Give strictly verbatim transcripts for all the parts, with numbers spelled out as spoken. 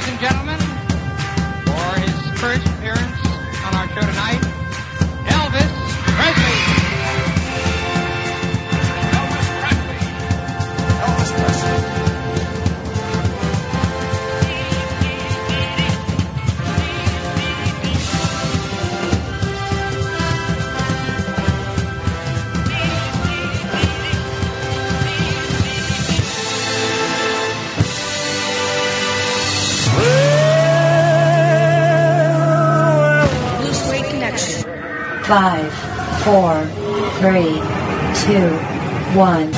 ladies and gentlemen, for his first appearance on our show tonight, Elvis Presley. Elvis Presley. Elvis Presley. Five, four, three, two, one.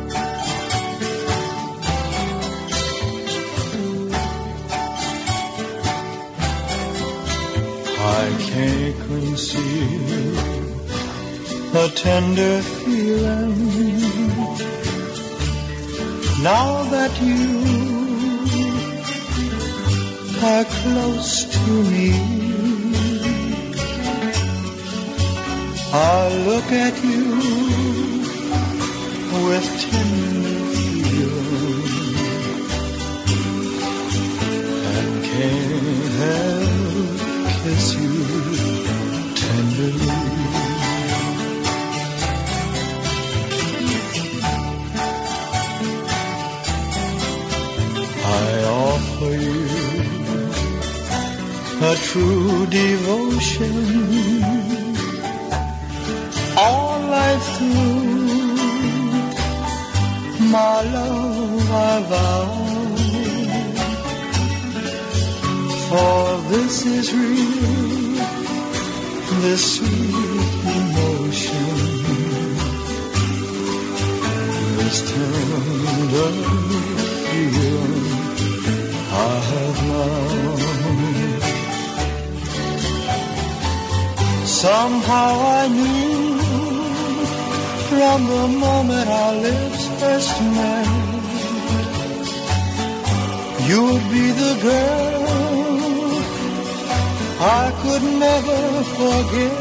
I can't conceal a tender feeling now that you are close to me. I look at you with tender feeling and can't help kiss you tenderly. I offer you a true devotion. All life through, my love I vow, for this is real, this sweet emotion, this tender feeling I have known. Somehow I knew from the moment our lips first met, you would be the girl I could never forget.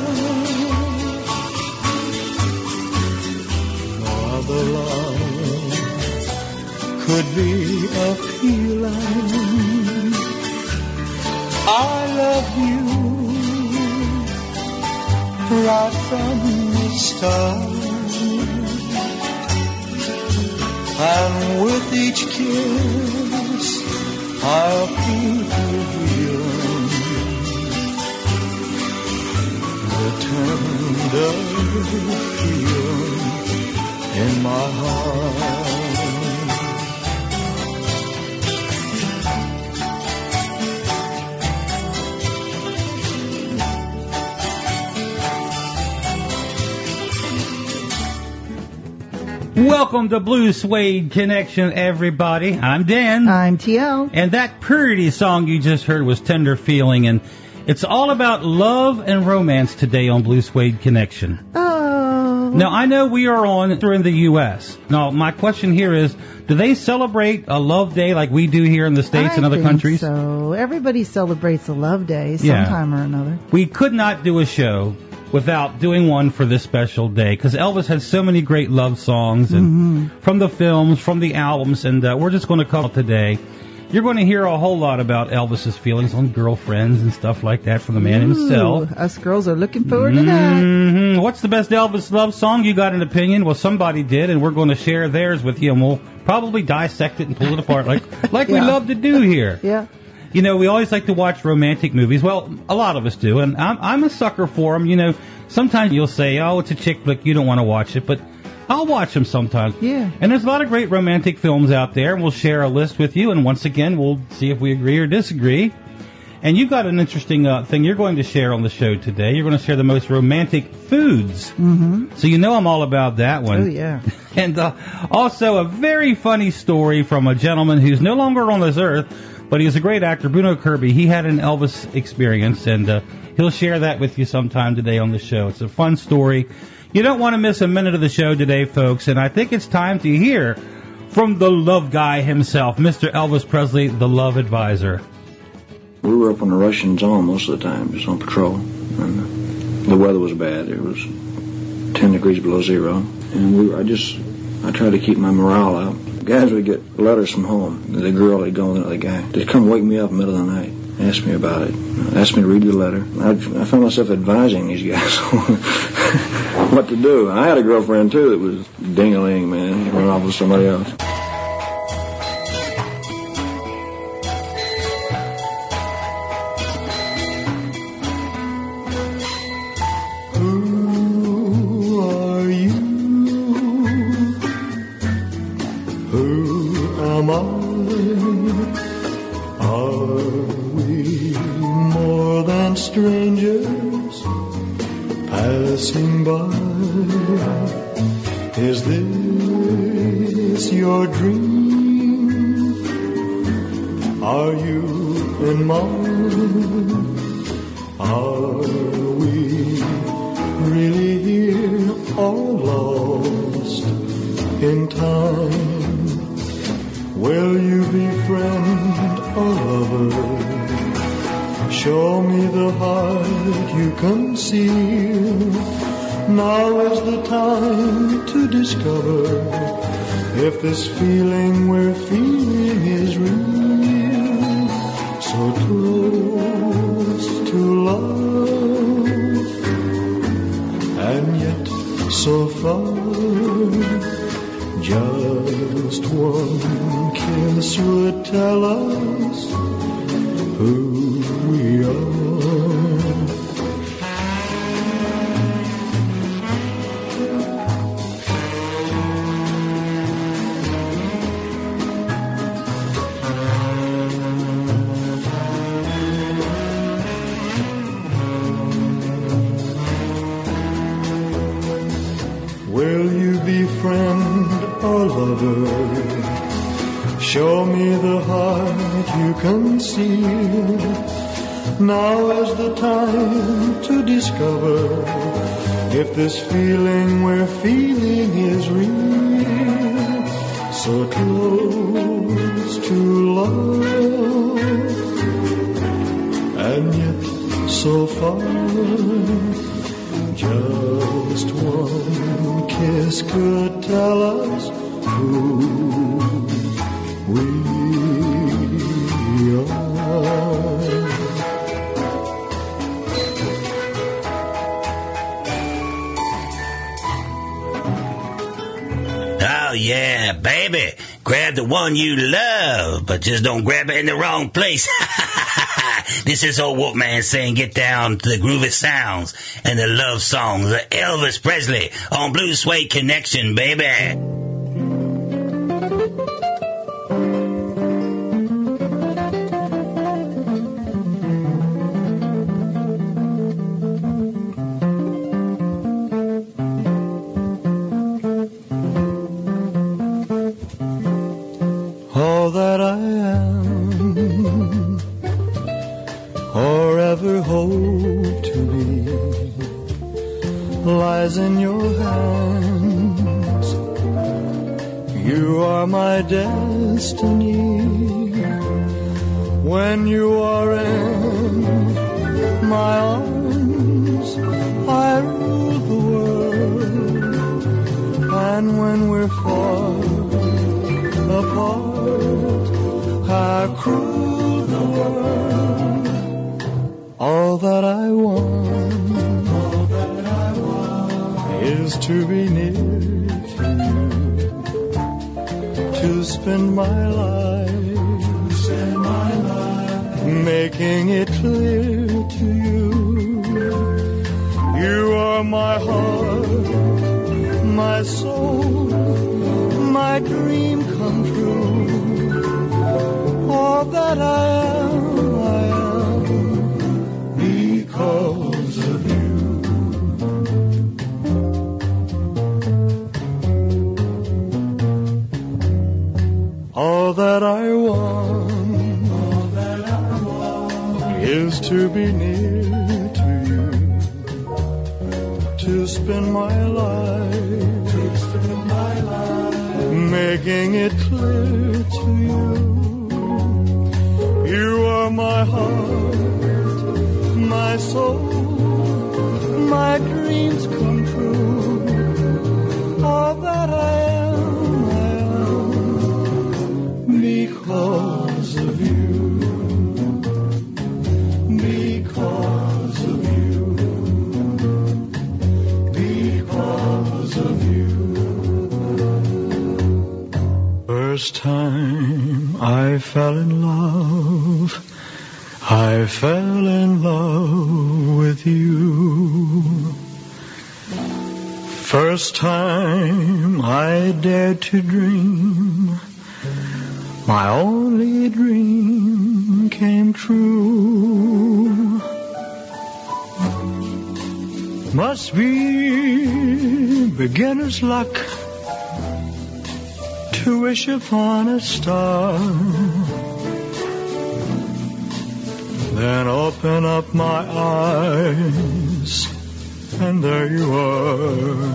No other love could be a feeling. I love you right from the start, and with each kiss I'll keep revealing the tender feeling in my heart. Welcome to Blue Suede Connection, everybody. I'm Dan. I'm T L. And that pretty song you just heard was Tender Feeling, and it's all about love and romance today on Blue Suede Connection. Oh. Now, I know we are on through in the U S. Now, my question here is, do they celebrate a love day like we do here in the States I and other think countries? So everybody celebrates a love day sometime yeah. or another. We could not do a show without doing one for this special day, because Elvis had so many great love songs and mm-hmm. from the films, from the albums, and uh, we're just going to come today. You're going to hear a whole lot about Elvis's feelings on girlfriends and stuff like that from the man Ooh, himself. Us girls are looking forward mm-hmm. to that. What's the best Elvis love song? You got an opinion? Well, somebody did, and we're going to share theirs with you, and we'll probably dissect it and pull it apart like like yeah. we love to do here. Yeah. You know, we always like to watch romantic movies. Well, a lot of us do, and I'm, I'm a sucker for them. You know, sometimes you'll say, oh, it's a chick flick, you don't want to watch it, but I'll watch them sometimes. Yeah. And there's a lot of great romantic films out there, and we'll share a list with you, and once again, we'll see if we agree or disagree. And you've got an interesting uh, thing you're going to share on the show today. You're going to share the most romantic foods. Mm-hmm. So you know I'm all about that one. Oh, yeah. And uh, also a very funny story from a gentleman who's no longer on this earth, but he was a great actor, Bruno Kirby. He had an Elvis experience, and uh, he'll share that with you sometime today on the show. It's a fun story. You don't want to miss a minute of the show today, folks, and I think it's time to hear from the love guy himself, Mister Elvis Presley, the love advisor. We were up on the Russian zone most of the time, just on patrol, and the weather was bad. It was ten degrees below zero, and we were, I just I tried to keep my morale up. Guys would get letters from home. The girl had gone to the guy. They'd come wake me up in the middle of the night, ask me about it, ask me to read the letter. I'd, I found myself advising these guys what to do. I had a girlfriend, too, that was ding-a-ling, man. She went off with somebody else. This feeling we're feeling is real, so close to love, and yet so far. Just one kiss would tell us who we are. Show me the heart you conceal. Now is the time to discover if this feeling we're feeling is real. So close to love, and yet so far. Just one kiss could tell us who we are. Oh yeah, baby, grab the one you love, but just don't grab it in the wrong place. This is old Wolfman saying get down to the groovy sounds and the love songs of Elvis Presley on Blue Suede Connection, baby. Destiny. When you are in my arms, I rule the world, and when we're far apart, I rule the world. All that I want, all that I want is to be near to you. To spend my life, spend my life, making it clear to you. You are my heart, my soul, my dream come true. All that I am, I am because of you. All that I want, all that I want is to be near to you, to spend my life, to spend my life, making it clear to you. You are my heart, my soul, my dreams come true. All that I am, I am because of you, because of you, because of you. First time I fell in love, I fell in love with you. First time I dared to dream, my only dream came true. Must be beginner's luck to wish upon a star, then open up my eyes, and there you are.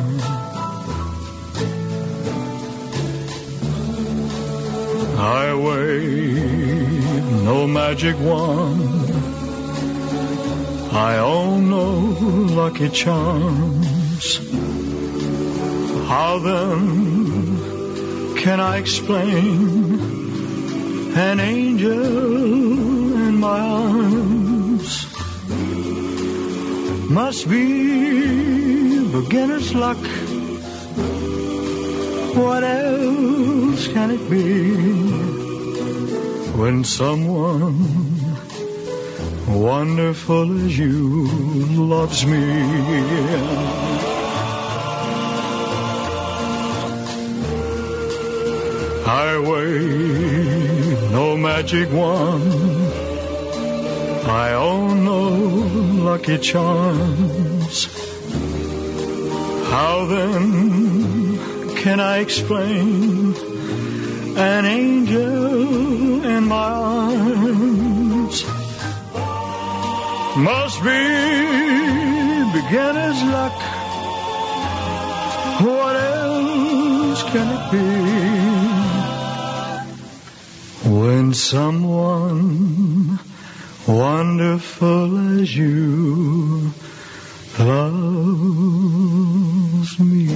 I wave no magic wand, I own no lucky charms. How then can I explain an angel in my arms? Must be beginner's luck. What else can it be when someone wonderful as you loves me? I wave no magic wand, I own no lucky charms. How then can I explain an angel in my arms? Must be beginner's luck. What else can it be when someone wonderful as you loves me?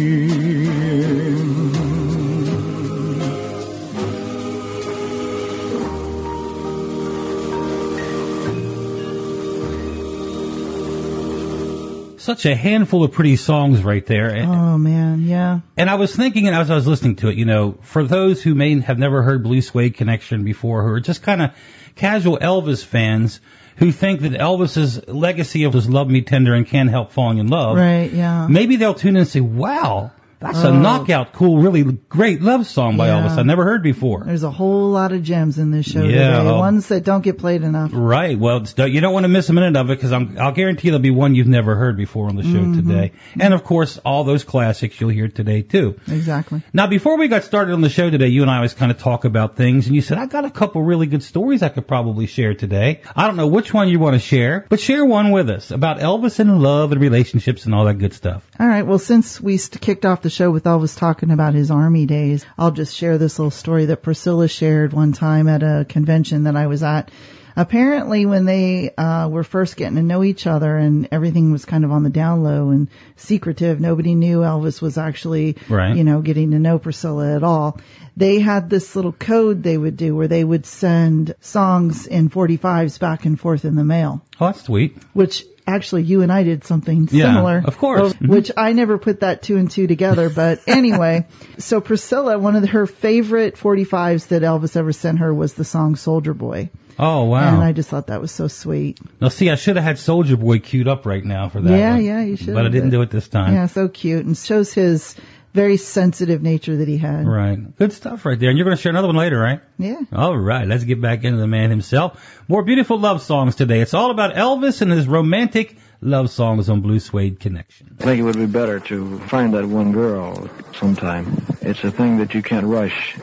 Such a handful of pretty songs right there. Oh, man, yeah. And I was thinking, and as I was listening to it, you know, for those who may have never heard Blue Suede Connection before, who are just kind of casual Elvis fans who think that Elvis's legacy of his Love Me Tender and Can't Help Falling in Love, right, yeah, maybe they'll tune in and say, wow, that's oh. a knockout, cool, really great love song by yeah. Elvis I never heard before. There's a whole lot of gems in this show yeah, today, oh. ones that don't get played enough. Right. Well, it's, you don't want to miss a minute of it because I'll guarantee there'll be one you've never heard before on the show mm-hmm. today. And, of course, all those classics you'll hear today, too. Exactly. Now, before we got started on the show today, you and I always kind of talk about things, and you said, I got a couple really good stories I could probably share today. I don't know which one you want to share, but share one with us about Elvis and love and relationships and all that good stuff. All right. Well, since we kicked off the show with Elvis talking about his Army days, I'll just share this little story that Priscilla shared one time at a convention that I was at. Apparently, when they uh were first getting to know each other and everything was kind of on the down low and secretive, nobody knew Elvis was actually, right. you know, getting to know Priscilla at all. They had this little code they would do where they would send songs in forty-fives back and forth in the mail. Oh, that's sweet. Which actually you and I did something yeah, similar. Of course. Mm-hmm. Which I never put that two and two together. But anyway, so Priscilla, one of the, her favorite forty-fives that Elvis ever sent her was the song Soldier Boy. Oh, wow. And I just thought that was so sweet. Now, see, I should have had Soldier Boy queued up right now for that Yeah, one. yeah, you should. But I didn't do it this time. Yeah, so cute. And shows his very sensitive nature that he had. Right. Good stuff right there. And you're going to share another one later, right? Yeah. All right. Let's get back into the man himself. More beautiful love songs today. It's all about Elvis and his romantic love songs on Blue Suede Connection. I think it would be better to find that one girl sometime. It's a thing that you can't rush.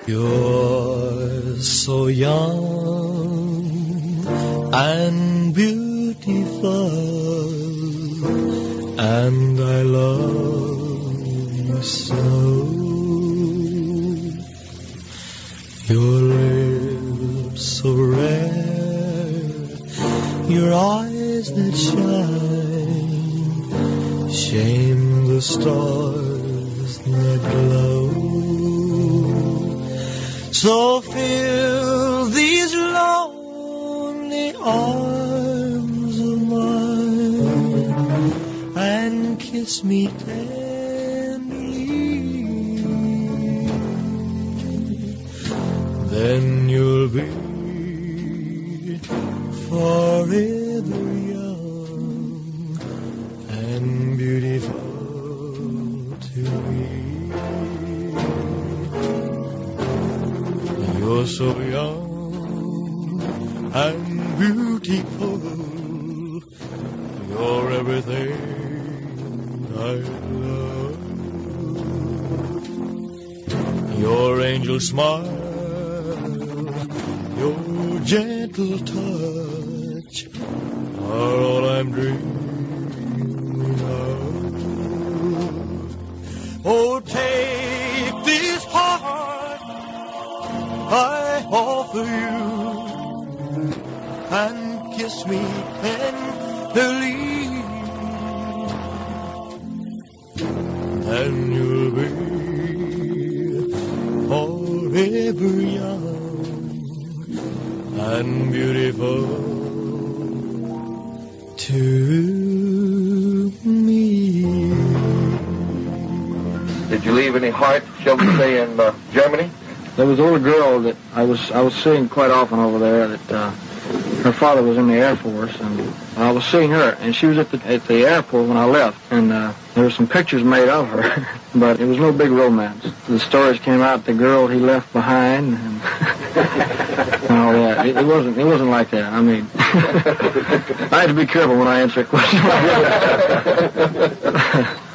You're so young and beautiful, and I love you so. Your lips so red, your eyes that shine, shame the stars that glow. So fill arms of mine and kiss me tenderly. Then you'll be forever young and beautiful to me. You're so young and beautiful. You're everything I love. Your angel smile, your gentle touch are all I'm dreaming of. Oh, take this heart I offer you and kiss me tenderly. And you'll be forever young and beautiful to me. Did you leave any heart, shall we say, in uh, Germany? There was a little girl that I was I was seeing quite often over there. That uh, her father was in the Air Force, and I was seeing her, and she was at the at the airport when I left, and uh, there were some pictures made of her, but it was no big romance. The stories came out the girl he left behind, and, and all that. It, it wasn't it wasn't like that. I mean, I have to be careful when I answer a question like that.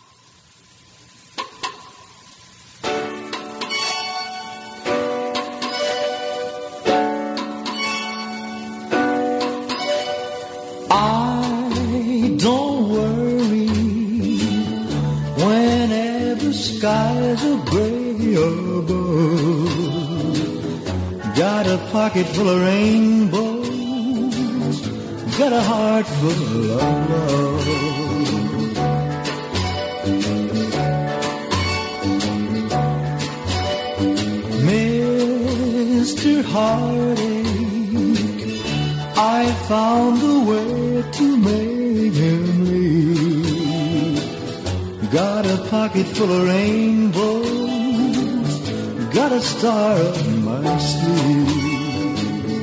Skies are gray above. Got a pocket full of rainbows. Got a heart full of love. Mister Heartache, I found the way to make him leave. Got a pocket full of rainbows, got a star up my sleeve.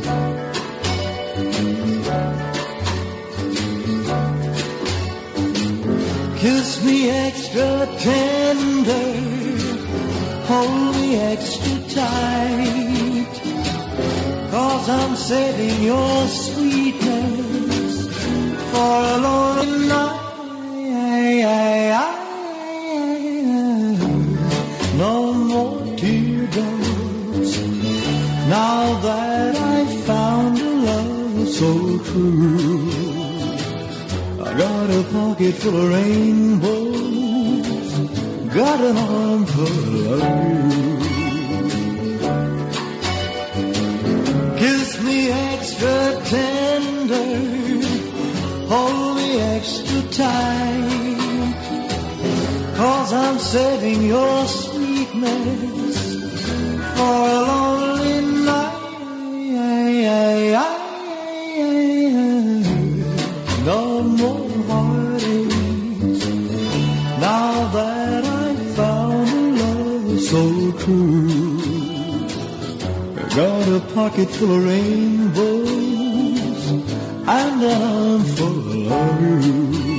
Kiss me extra tender, hold me extra tight, 'cause I'm saving your sweetness for a lonely night. No more teardrops, now that I've found a love so true. I got a pocket full of rainbows, got an arm full of you. Kiss me extra tender, hold me extra tight, 'cause I'm saving your sweetness for a lonely night. No more heartaches, now that I've found a love so true. I got a pocket full of rainbows and an arm full of you.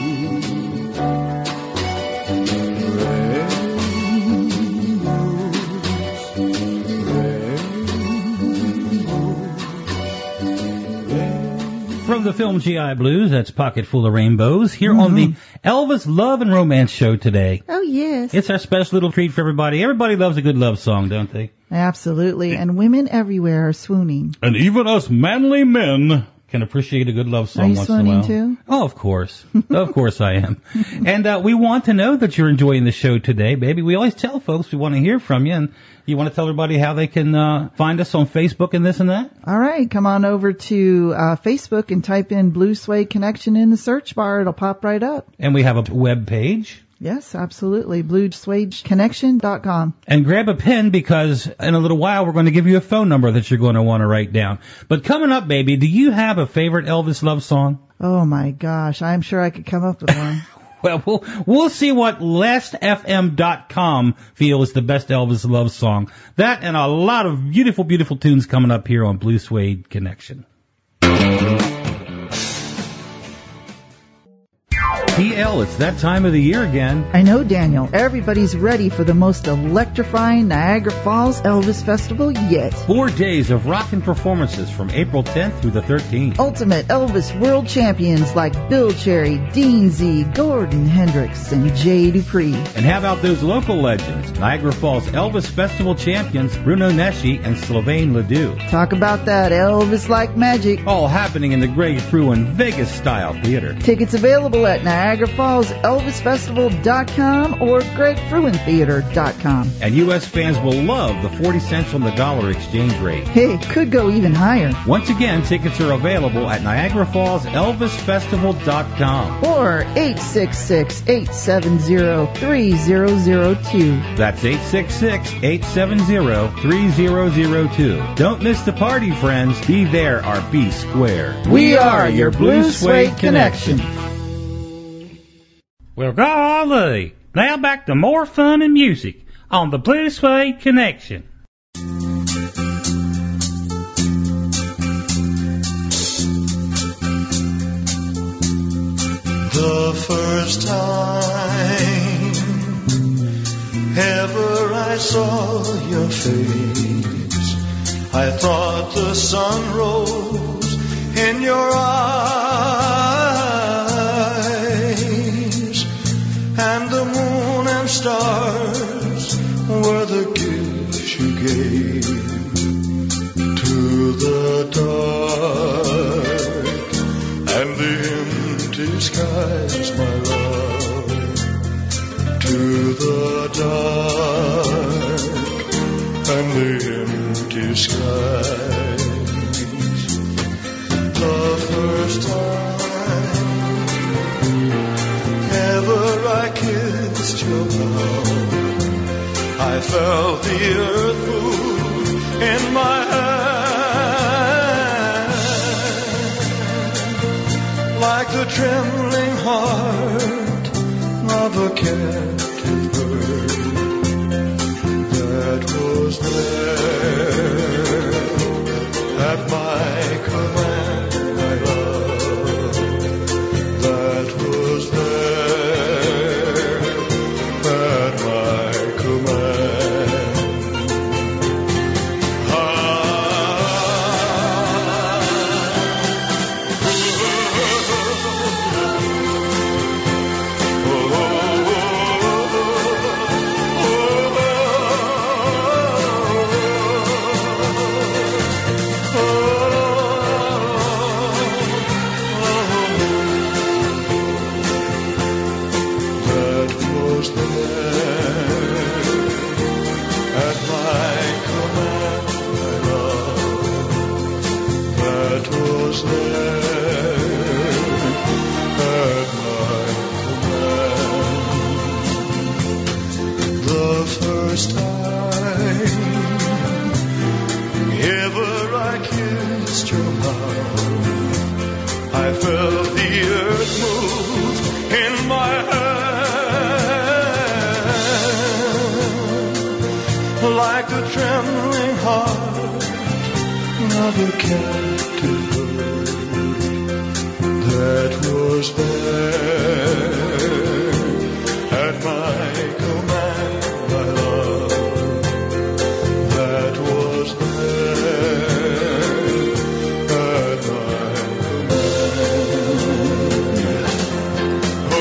From the film G I Blues, that's Pocket Full of Rainbows, here mm-hmm. on the Elvis Love and Romance Show today. Oh, yes. It's our special little treat for everybody. Everybody loves a good love song, don't they? Absolutely. And women everywhere are swooning. And even us manly men can appreciate a good love song once in a while. Are you swooning too? Oh, of course. Of course I am. And uh, we want to know that you're enjoying the show today, baby. We always tell folks we want to hear from you, and you want to tell everybody how they can uh, find us on Facebook and this and that? All right. Come on over to uh, Facebook and type in Blue Suede Connection in the search bar. It'll pop right up. And we have a web page. Yes, absolutely. blue suede connection dot com. And grab a pen because in a little while we're going to give you a phone number that you're going to want to write down. But coming up, baby, do you have a favorite Elvis love song? Oh, my gosh. I'm sure I could come up with one. Well, we'll we'll see what last f m dot com feels the best Elvis love song. That and a lot of beautiful, beautiful tunes coming up here on Blue Suede Connection. P L, it's that time of the year again. I know, Daniel. Everybody's ready for the most electrifying Niagara Falls Elvis Festival yet. Four days of rockin' performances from April tenth through the thirteenth. Ultimate Elvis world champions like Bill Cherry, Dean Z, Gordon Hendricks, and Jay Dupree. And how about those local legends? Niagara Falls Elvis Festival champions Bruno Nesci and Sylvain Ledoux. Talk about that Elvis-like magic. All happening in the Greg Fruin Vegas-style theater. Tickets available at Niagara Falls Elvis Festival dot com or Greg Fruin Theater dot com. And U S fans will love the forty cents on the dollar exchange rate. Hey, could go even higher. Once again, tickets are available at Niagara Falls Elvis Festival dot com. Or eight six six, eight seven zero, three zero zero two. That's eight six six, eight seven zero, three zero zero two. Don't miss the party, friends. Be there or be square. We are your Blue Suede Connection. Well, golly, now back to more fun and music on the Blue Suede Connection. The first time ever I saw your face, I thought the sun rose in your eyes, and the moon and stars were the gifts you gave to the dark and the empty skies, my love, to the dark and the empty skies. The first time ever I kissed your mouth, I felt the earth move in my hand, like the trembling heart of a captive bird that was there at my command, my love, that was there at my command. Ah, that was there at my command, my love, that was there at my command. The first time ever I kissed your mouth, I felt the earth move in my hand, like the trembling heart of a captive bird that was there at my command, my love, that was there at my command. Oh,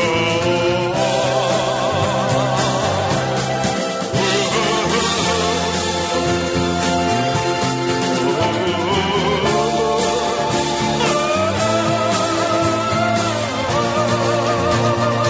oh, oh, oh.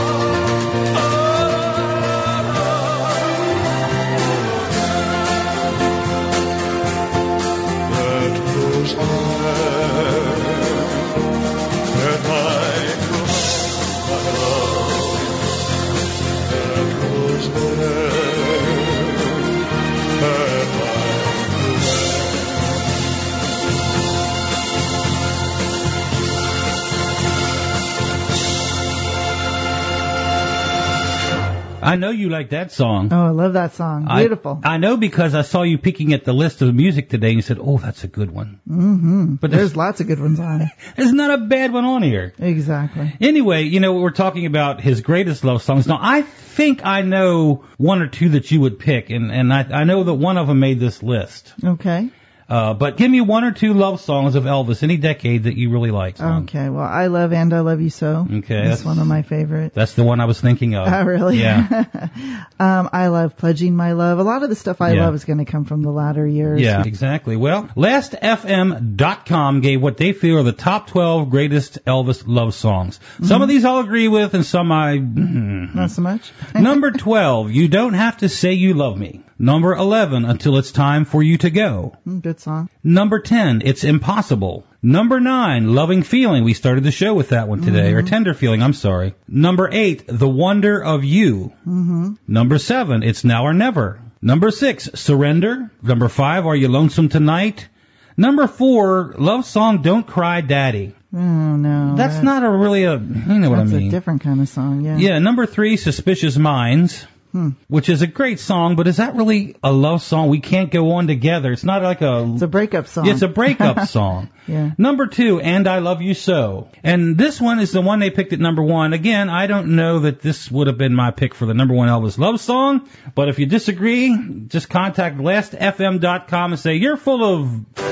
I know you like that song. Oh, I love that song. Beautiful. I, I know because I saw you peeking at the list of music today and you said, oh, that's a good one. Mm-hmm. But there's, there's lots of good ones on it. There's not a bad one on here. Exactly. Anyway, you know, we're talking about his greatest love songs. Now, I think I know one or two that you would pick, and, and I, I know that one of them made this list. Okay. Uh, but give me one or two love songs of Elvis, any decade that you really liked. Okay, well, I Love and I Love You So. Okay. That's one of my favorites. That's the one I was thinking of. Oh, really? Yeah. um, I love Pledging My Love. A lot of the stuff I Yeah. love is going to come from the latter years. Yeah, exactly. Well, last F M dot com gave what they feel are the top twelve greatest Elvis love songs. Some Mm-hmm. of these I'll agree with, and some I... mm, Not so much. Number twelve, You Don't Have to Say You Love Me. Number eleven, Until It's Time for You to Go. Mm, Good song. Number ten, It's Impossible. Number nine, Loving Feeling. We started the show with that one today, Mm-hmm. or Tender Feeling, I'm sorry. Number eight, The Wonder of You. Mm-hmm. Number seven, It's Now or Never. Number six, Surrender. Number five, Are You Lonesome Tonight? Number four, love song Don't Cry Daddy. Oh, no. That's that, not a really a, you know what I That's mean. a different kind of song, yeah. Yeah, number three, Suspicious Minds. Hmm. Which is a great song, but is that really a love song? We can't go on together. It's not like a... It's a breakup song. It's a breakup song. Yeah. Number two, And I Love You So. And this one is the one they picked at number one. Again, I don't know that this would have been my pick for the number one Elvis love song, but if you disagree, just contact last F M dot com and say, you're full of...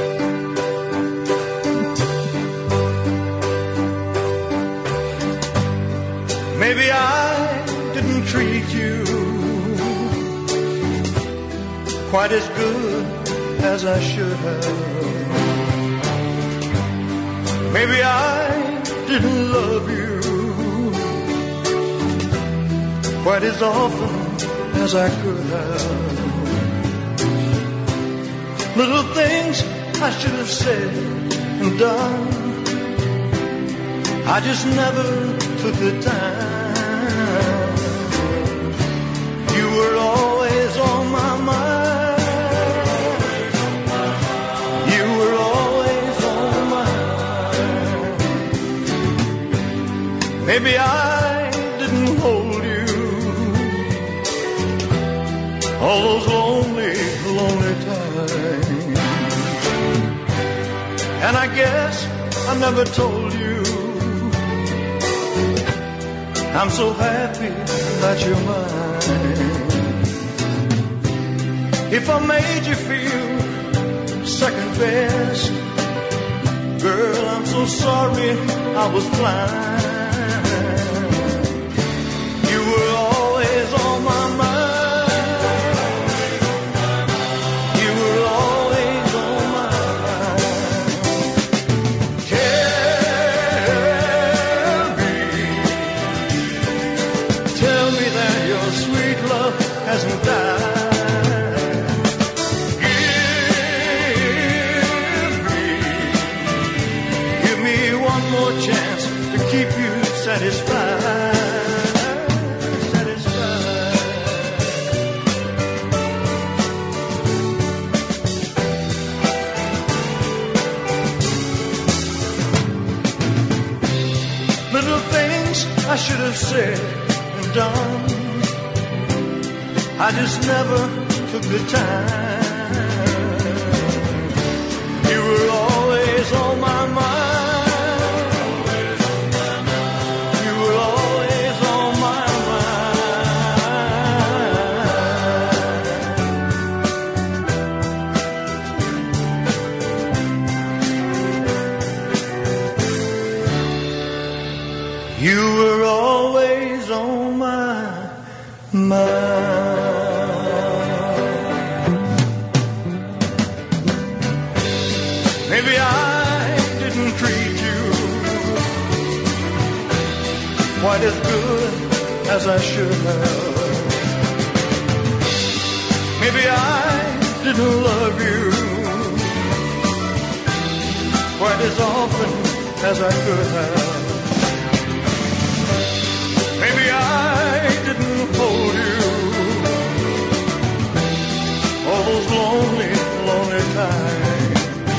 Maybe I didn't treat you quite as good as I should have. Maybe I didn't love you quite as often as I could have. Little things I should have said and done, I just never took the time. You were always on my mind. You were always on my mind. Maybe I didn't hold you all those lonely, lonely times. And I guess I never told you I'm so happy that you're mine. If I made you feel second best, girl, I'm so sorry I was blind. You were always on my mind. You were always on my mind. Tell me, tell me that your sweet love hasn't died. Chance to keep you satisfied, satisfied. Little things I should have said and done, I just never took the time. You were always on my mind. You were always on my mind. Maybe I didn't treat you quite as good as I should have. Maybe I didn't love you quite as often as I could have. Maybe I didn't hold you all those lonely, lonely times.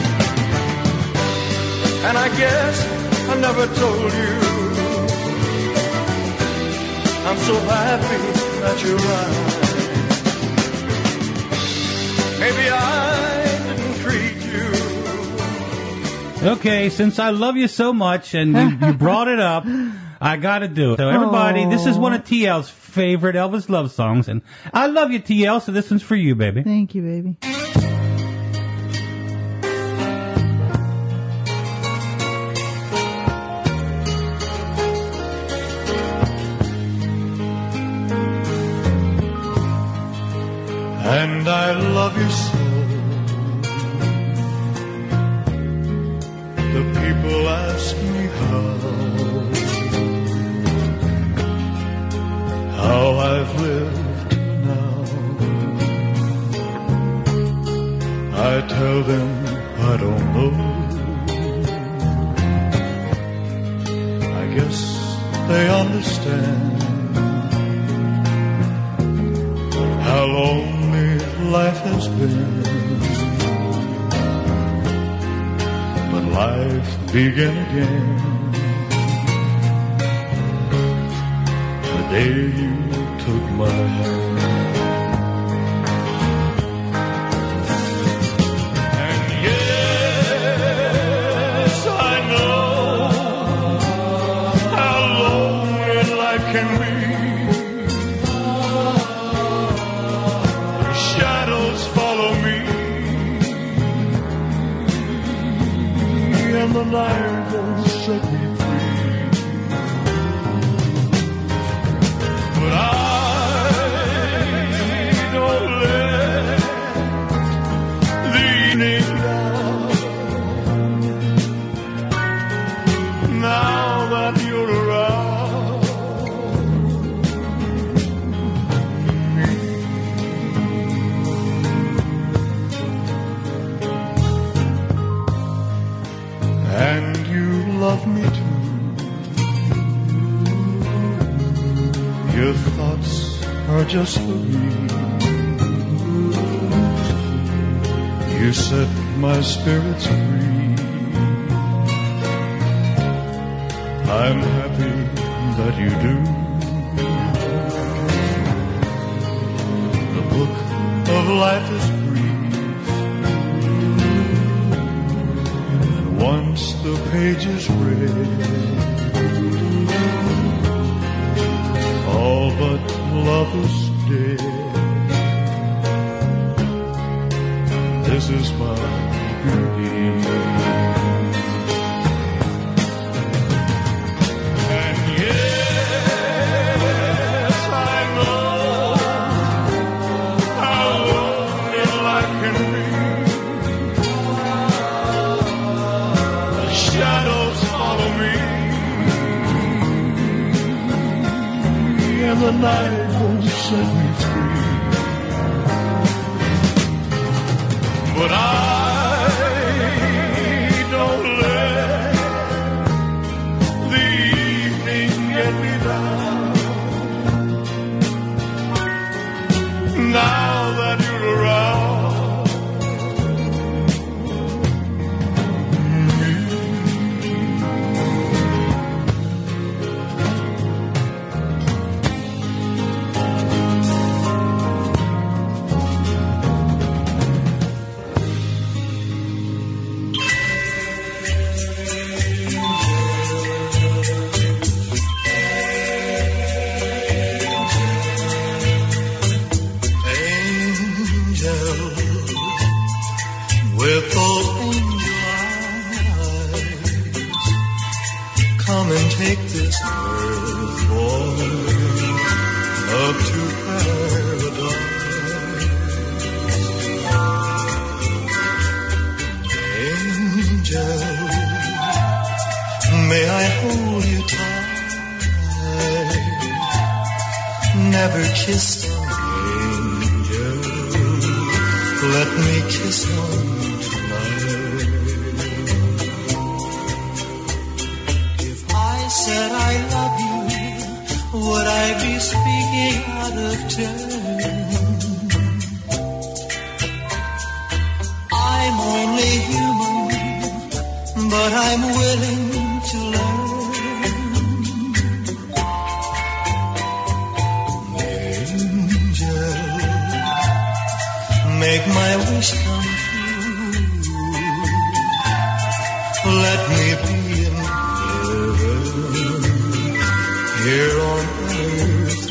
And I guess I never told you I'm so happy that you're right. Maybe I didn't treat you. Okay, since I love you so much and you, you brought it up, I gotta do it. So everybody, Aww. This is one of T L's favorite Elvis love songs, and I love you, T L, so this one's for you, baby. Thank you, baby. And I love you so. The people ask me how, how I've lived now. I tell them I don't know. I guess they understand how lonely life has been. But life began again the day you took my hand. And yes, I know how lonely life can be. And the night will set me free. But I don't let the evening down. Now that you're around me. And you love me too. Your thoughts are just for me. You set my spirits free. I'm happy that you do. The book of life is once the page is read, all but love is dead. This is my belief. And yes, I know how lonely life can be. Shadows follow me, and the night will set me free. But I don't let the evening get me down. Now that you're around. With those angel eyes, come and take this earth, boy, up to paradise. Angel, may I hold you tight, never kissed an angel, let me kiss one. Said I love you, would I be speaking out of turn? I'm only human, but I'm willing to learn. make my wish come true. Let me be in heaven, here on earth.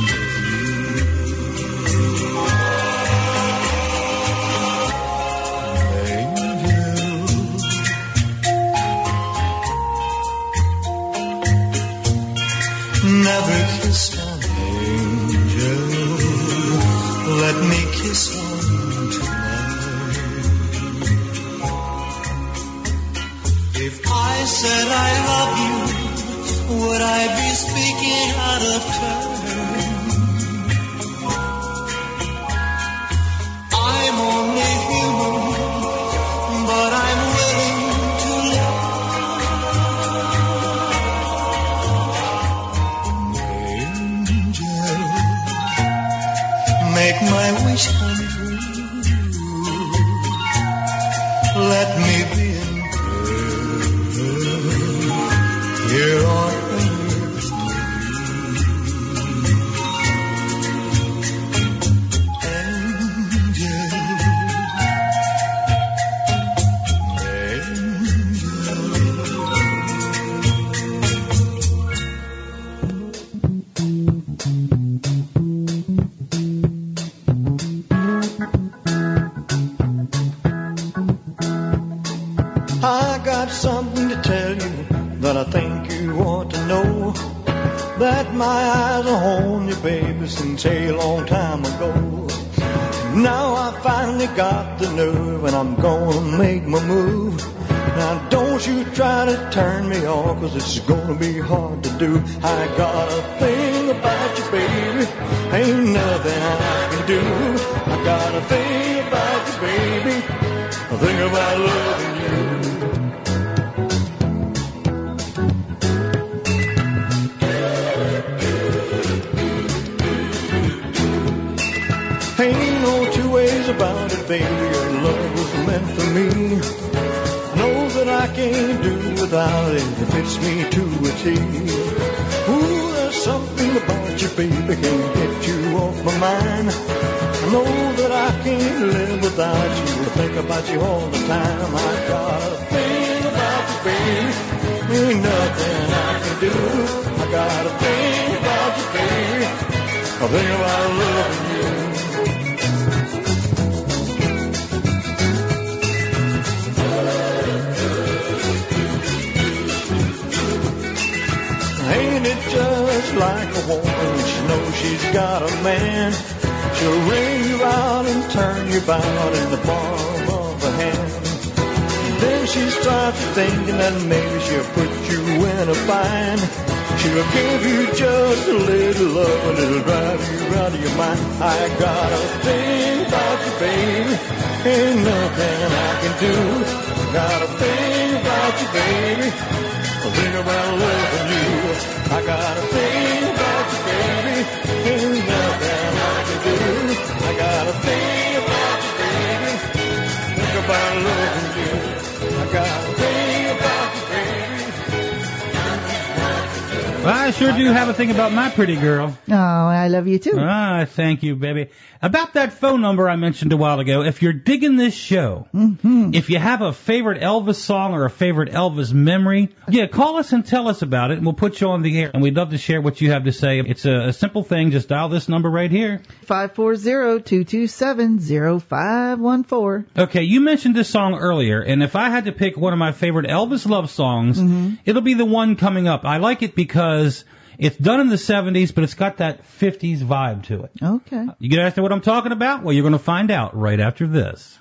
Never kissed an angel, let me kiss one tonight. If I said I love you, would I be speaking out of turn? I'm only human, but I'm willing to love. Make my wish come true. Let me be in heaven, here on earth. Something to tell you that I think you ought to know. That my eyes are on you, baby, since a long time ago. Now I finally got the nerve and I'm gonna make my move. Now don't you try to turn me off, cause it's gonna be hard to do. I got a thing about you, baby, ain't nothing I can do. I got a thing about you, baby, a thing about loving you. Ain't no two ways about it, baby, your love was meant for me. Know that I can't do without it, it fits me to a T. Ooh, there's something about you, baby, can't get you off my mind. I know that I can't live without you, I think about you all the time. I got a thing about you, baby, ain't nothing I can do. I got a thing about you, baby, a thing about loving you. Ain't it just like a woman, she knows she's got a man. She'll ring you out and turn you about in the palm of her hand. Then she starts thinking that maybe she'll put you in a bind. She'll give you just a little love and it'll drive you out of your mind. I got a thing about you, baby, ain't nothing I can do. Got a thing about you, baby, a thing about loving you. I got a thing about you, baby, ain't nothing I can do. I got a thing about you, baby, think about loving you. I got a thing about you, baby. Well, I sure do have a thing about my pretty girl. Oh, I love you too. Ah, thank you, baby. About that phone number I mentioned a while ago, if you're digging this show, Mm-hmm. if you have a favorite Elvis song or a favorite Elvis memory, yeah, call us and tell us about it, and we'll put you on the air. And we'd love to share what you have to say. It's a, a simple thing. Just dial this number right here. five four zero, two two seven, zero five one four. Okay, you mentioned this song earlier, and if I had to pick one of my favorite Elvis love songs, Mm-hmm. it'll be the one coming up. I like it because it's done in the seventies, but it's got that fifties vibe to it. Okay. You get asked what I'm talking about? Well, you're going to find out right after this.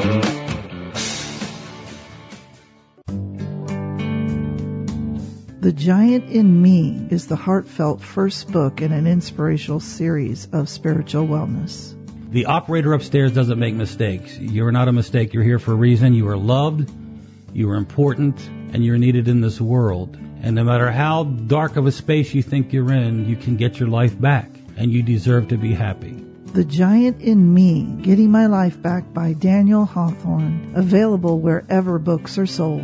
The Giant in Me is the heartfelt first book in an inspirational series of spiritual wellness. The operator upstairs doesn't make mistakes. You're not a mistake. You're here for a reason. You are loved, you are important, and you're needed in this world. And no matter how dark of a space you think you're in, you can get your life back, and you deserve to be happy. The Giant in Me, Getting My Life Back by Daniel Hawthorne, available wherever books are sold.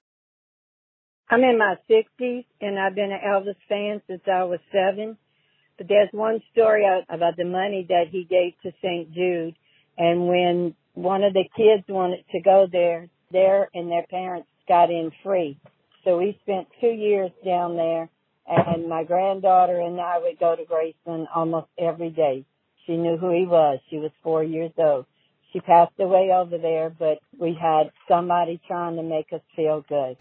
I'm in my sixties, and I've been an Elvis fan since I was seven. But there's one story about the money that he gave to Saint Jude. And when one of the kids wanted to go there, there and their parents got in free. So we spent two years down there, and my granddaughter and I would go to Graceland almost every day. She knew who he was. She was four years old. She passed away over there, but we had somebody trying to make us feel good.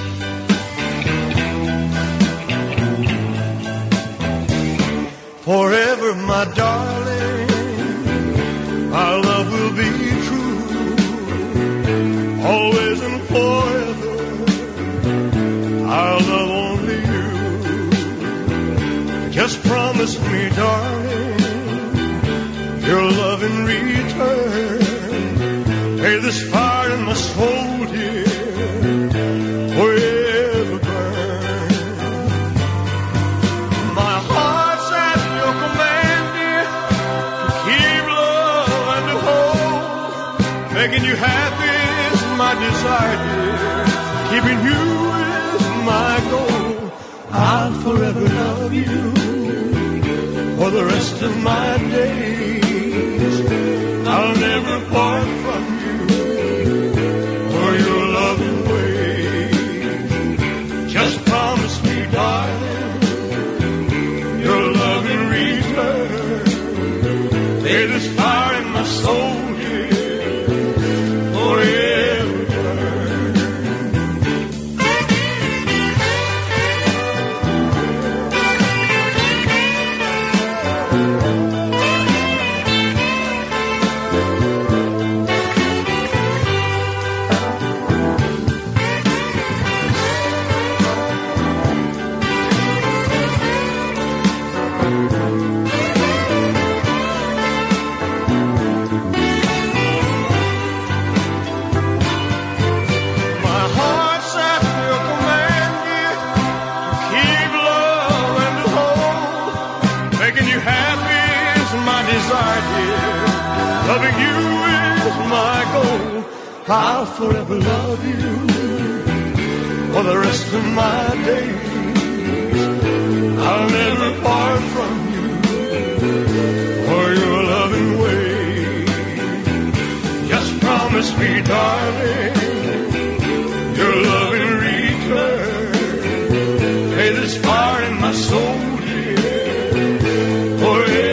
Forever, my darling, our love will be true. Always and forever, I'll love only you. Just promise me, darling, your love in return. May this fire in my soul, dear, forever burn. My heart's at your command, dear, to keep love and to hold. Making you happy is my desire, dear. Keeping you is my goal. I'll forever love you for the rest of my days. I'll never part from you for your loving ways. Just promise me, darling, your love in return. May this fire in my soul, dear, forever burn. Loving you is my goal. I'll forever love you for the rest of my days. I'll never part from you for your loving ways. Just promise me, darling, your love in return. May this fire in my soul, dear, forever.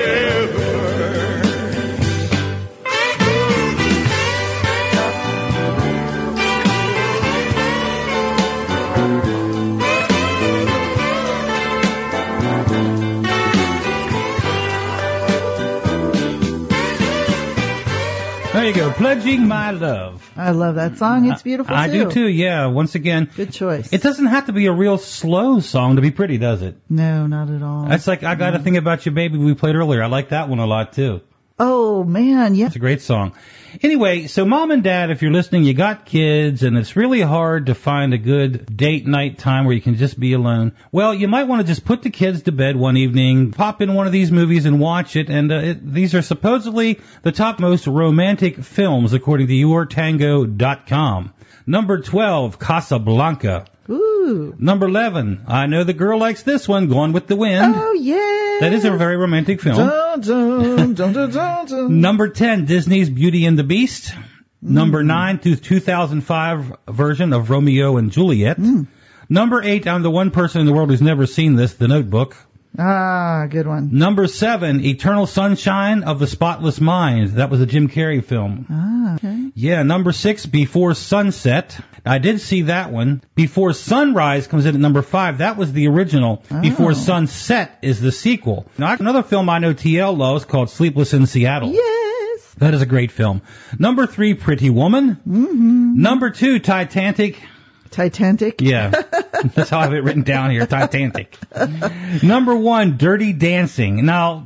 There you go, Pledging My Love. I love that song. It's beautiful, I, I too. do, too, yeah. Once again. Good choice. It doesn't have to be a real slow song to be pretty, does it? No, not at all. That's like I Got a Thing About You, Baby we played earlier. I like that one a lot, too. Oh, man, yeah. It's a great song. Anyway, so Mom and Dad, if you're listening, you got kids, and it's really hard to find a good date night time where you can just be alone. Well, you might want to just put the kids to bed one evening, pop in one of these movies and watch it, and uh, it, these are supposedly the top most romantic films, according to your tango dot com. Number twelve, Casablanca. Ooh. Number eleven, I Know the Girl Likes This One, Gone with the Wind. Oh, yeah. That is a very romantic film. Dun, dun, dun, dun, dun, dun. Number ten, Disney's Beauty and the Beast. Mm. Number nine, the two thousand five version of Romeo and Juliet. Mm. Number eight, I'm the one person in the world who's never seen this, The Notebook. Ah, good one. Number seven, Eternal Sunshine of the Spotless Mind. That was a Jim Carrey film. Ah, okay. Yeah, number six, Before Sunset. I did see that one. Before Sunrise comes in at number five. That was the original. Oh. Before Sunset is the sequel. Now, another film I know T L loves called Sleepless in Seattle. Yes. That is a great film. Number three, Pretty Woman. Mm-hmm. Number two, Titanic. Titanic? Yeah. That's how I have it written down here, Titanic. Number one, Dirty Dancing. Now,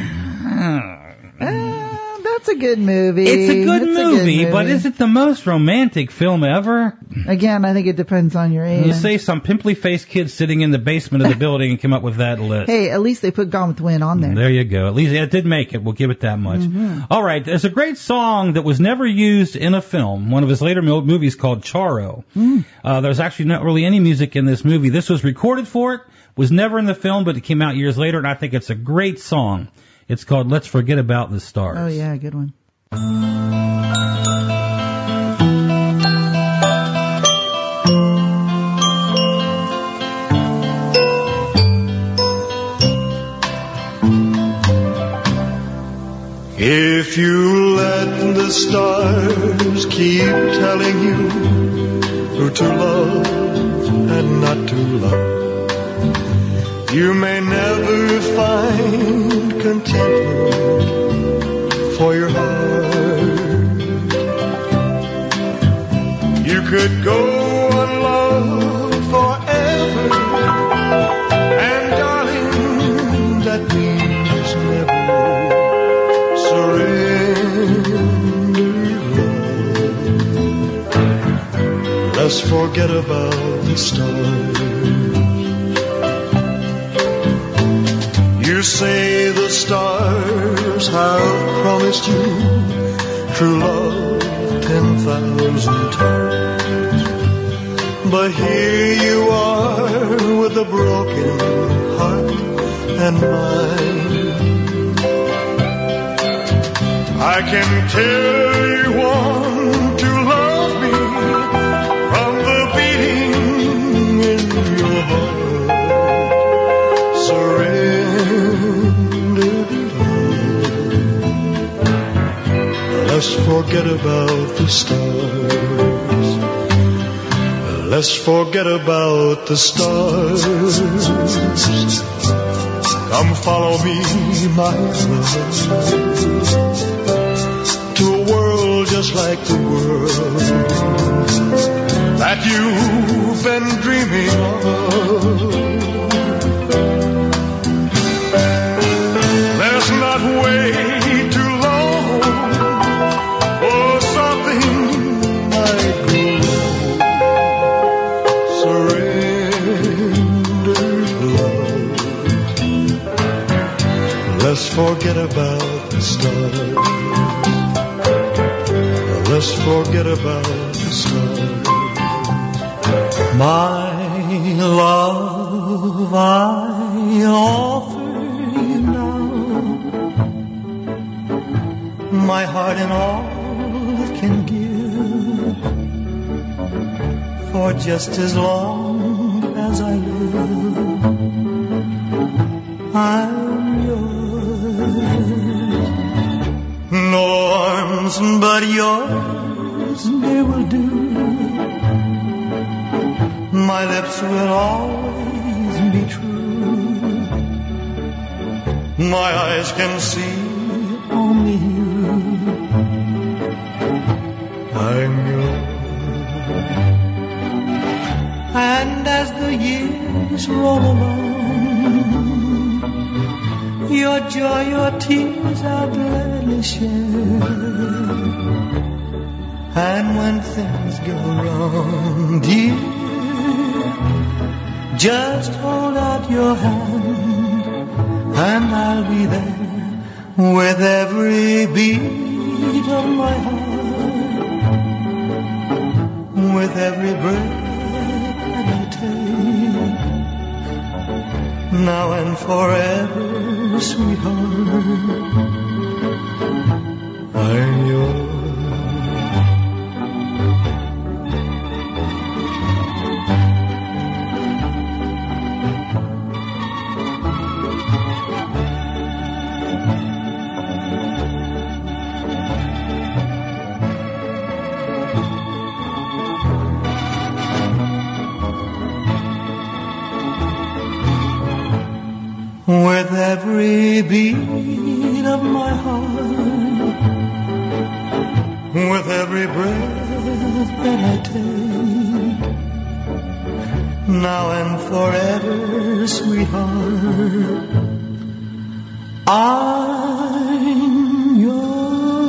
uh, that's a good movie. It's a good, it's movie, a good movie, but is it the most romantic film ever? Again, I think it depends on your age. You say some pimply-faced kid sitting in the basement of the building and came up with that list. Hey, at least they put Gone with the Wind on there. There you go. At least it did make it. We'll give it that much. Mm-hmm. All right. There's a great song that was never used in a film, one of his later movies called Charo. Mm. Uh, there's actually not really any music in this movie. This was recorded for it, Was never in the film, but it came out years later, and I think it's a great song. It's called Let's Forget About the Stars. Oh, yeah, good one. If you let the stars keep telling you who to love and not to love, you may never find contentment for your heart. You could go on love forever, and darling, that means never. Let's forget about the stars. You say the stars have promised you true love ten thousand times, but here you are with a broken heart and mind. I can tell you want to love me from the beating in your heart. Surrender to love. Let's forget about the stars. Let's forget about the stars. Come follow me, my love, to a world just like the world that you've been dreaming of. Let's not wait too long for something might go wrong. Surrender, love. Let's forget about the stars. Let's forget about the stars. My love, I offer you now my heart and all it can give, for just as long as I live, I'm yours. No arms but yours, they will do. My lips will always be true. My eyes can see only you. I'm yours. And as the years roll along, your joy, your tears I'll gladly share. And when things go wrong, dear, just hold out your hand, and I'll be there with every beat of my heart, with every breath that I take, now and forever, sweetheart, I'm yours. With every beat of my heart, with every breath that I take, now and forever, sweetheart, I'm yours.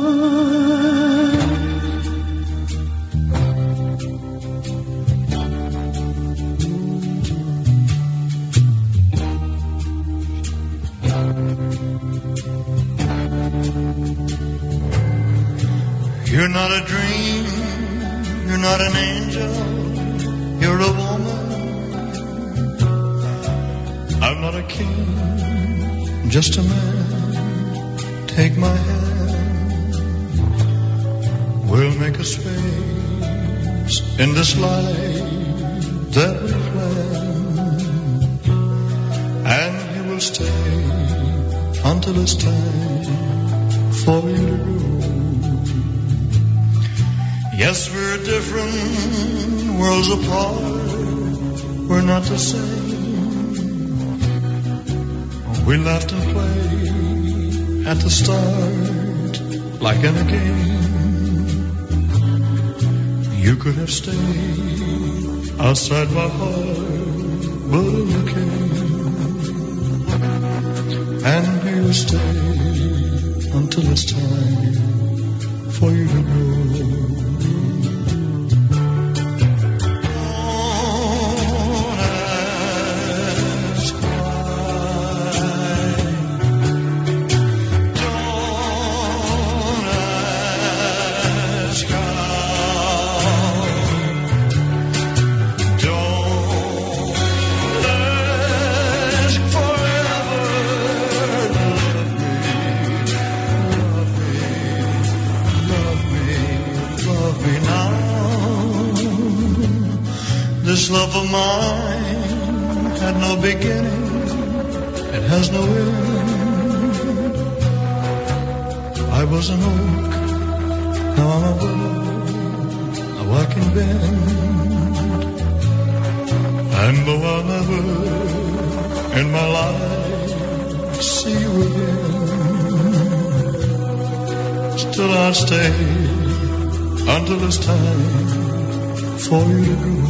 You're not a dream, you're not an angel, you're a woman I'm not a king, just a man. Take my hand, we'll make a space in this life that we planned, and he will stay until it's time for you to go. Yes, we're different worlds apart, we're not the same. We laughed and played at the start, like in a game. You could have stayed outside my heart, but you came. And we'll stay until it's time for you to go. This love of mine had no beginning, it has no end. I was an oak, now I'm a willow, now I can bend. And though I'll never in my life see you again, still I'll stay until it's time for you to go.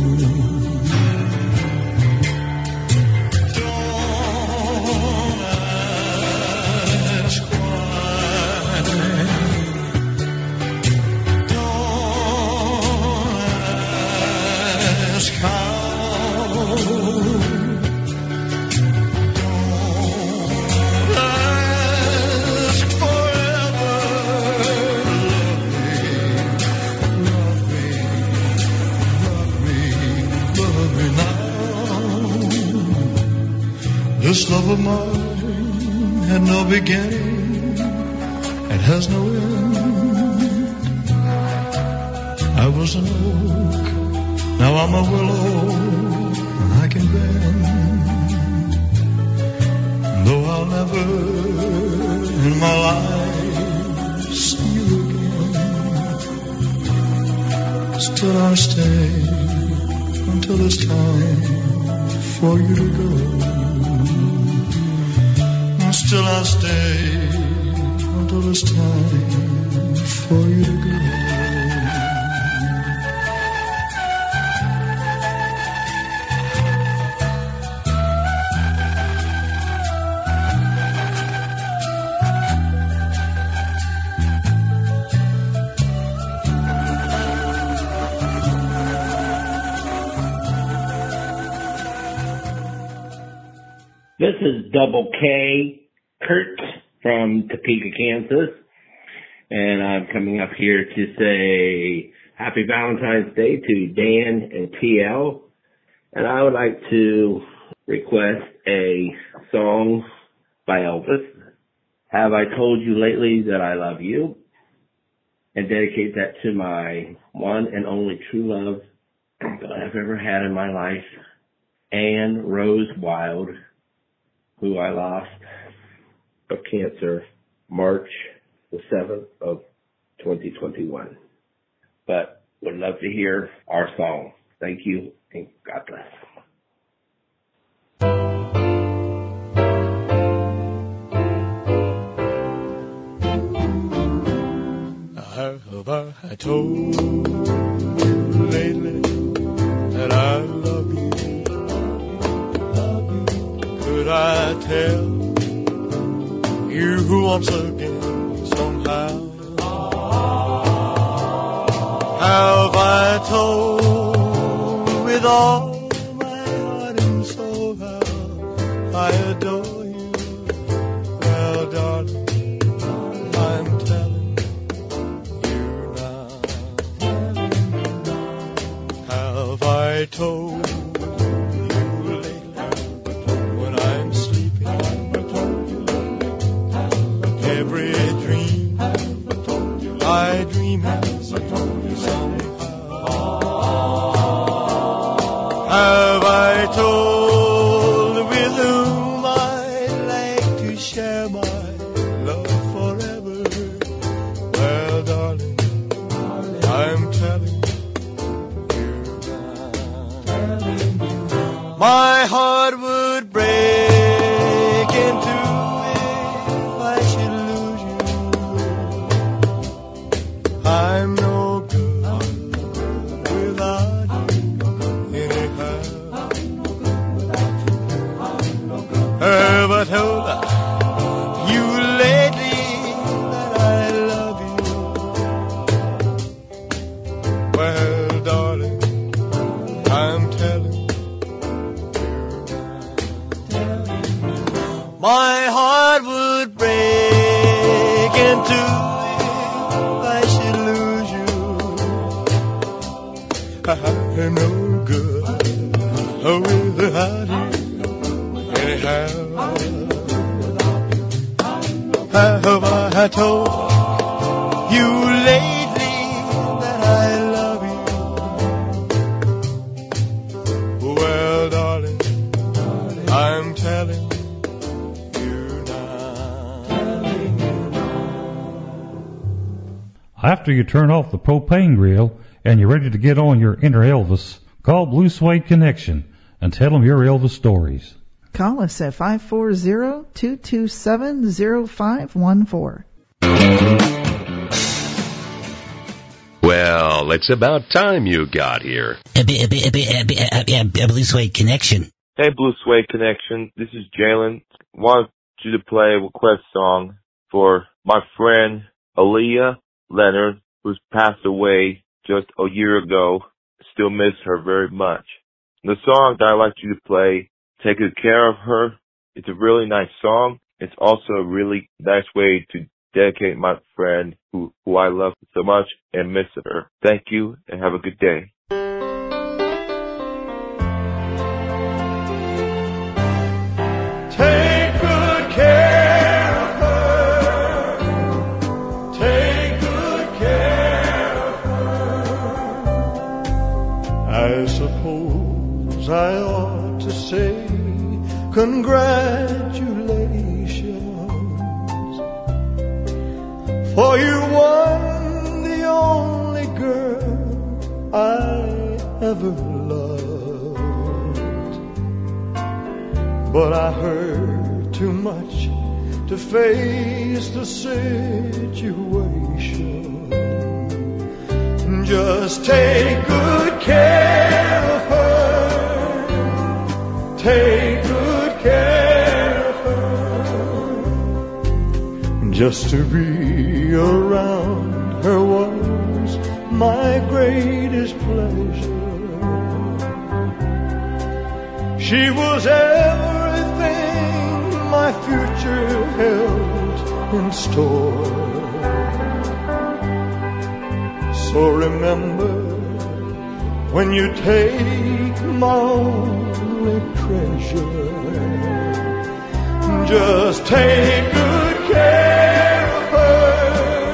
This love of mine had no beginning, it has no end. I was an oak, now I'm a willow, and I can bend. Though I'll never in my life see you again, still I'll stay until it's time for you to go. Still I'll stay until it's time for you to go. This is Double K, Kurt from Topeka, Kansas, and I'm coming up here to say Happy Valentine's Day to Dan and T L, and I would like to request a song by Elvis, Have I Told You Lately That I Love You, and dedicate that to my one and only true love that I've ever had in my life, Anne Rose Wild, who I lost of cancer March the seventh of twenty twenty-one. But would love to hear our song. Thank you and God bless. Have I told you lately that I love you? Could I tell you once again somehow? Have I told with all my heart and soul how I adore you? Well, darling, I'm telling you now. Have I told you lately when I'm dream has told you so? Have I told with whom I'd like to share my love forever? Well, darling, I'm telling you now. My heart would break in two if I should lose you. I'm no good without you anyhow. Have I told you lately that I love you? Well, darling, I'm telling you. My heart would break in two if I should lose you. I'm no good without you anyhow. Have I told you lately that I love you? Well, darling, I'm telling you. After you turn off the propane grill and you're ready to get on your inner Elvis, call Blue Suede Connection and tell them your Elvis stories. Call us at five four zero, two two seven, zero five one four. Well, it's about time you got here. Blue Suede Connection. Hey, Blue Suede Connection. This is Jalen. Want you to play a request song for my friend Aaliyah Leonard, who's passed away just a year ago. Still miss her very much. The song that I'd like you to play, Take Good Care of Her. It's a really nice song. It's also a really nice way to dedicate my friend who, who I love so much and miss her. Thank you and have a good day. Take good care of her. Take good care of her. I suppose I ought to say congratulations, for you won the only girl I ever loved. But I heard too much to face the situation. Just take good care of her. Take good care of her. Just to be around her was my greatest pleasure. She was everything my future held in store. So remember, when you take my only treasure, just take good care of her.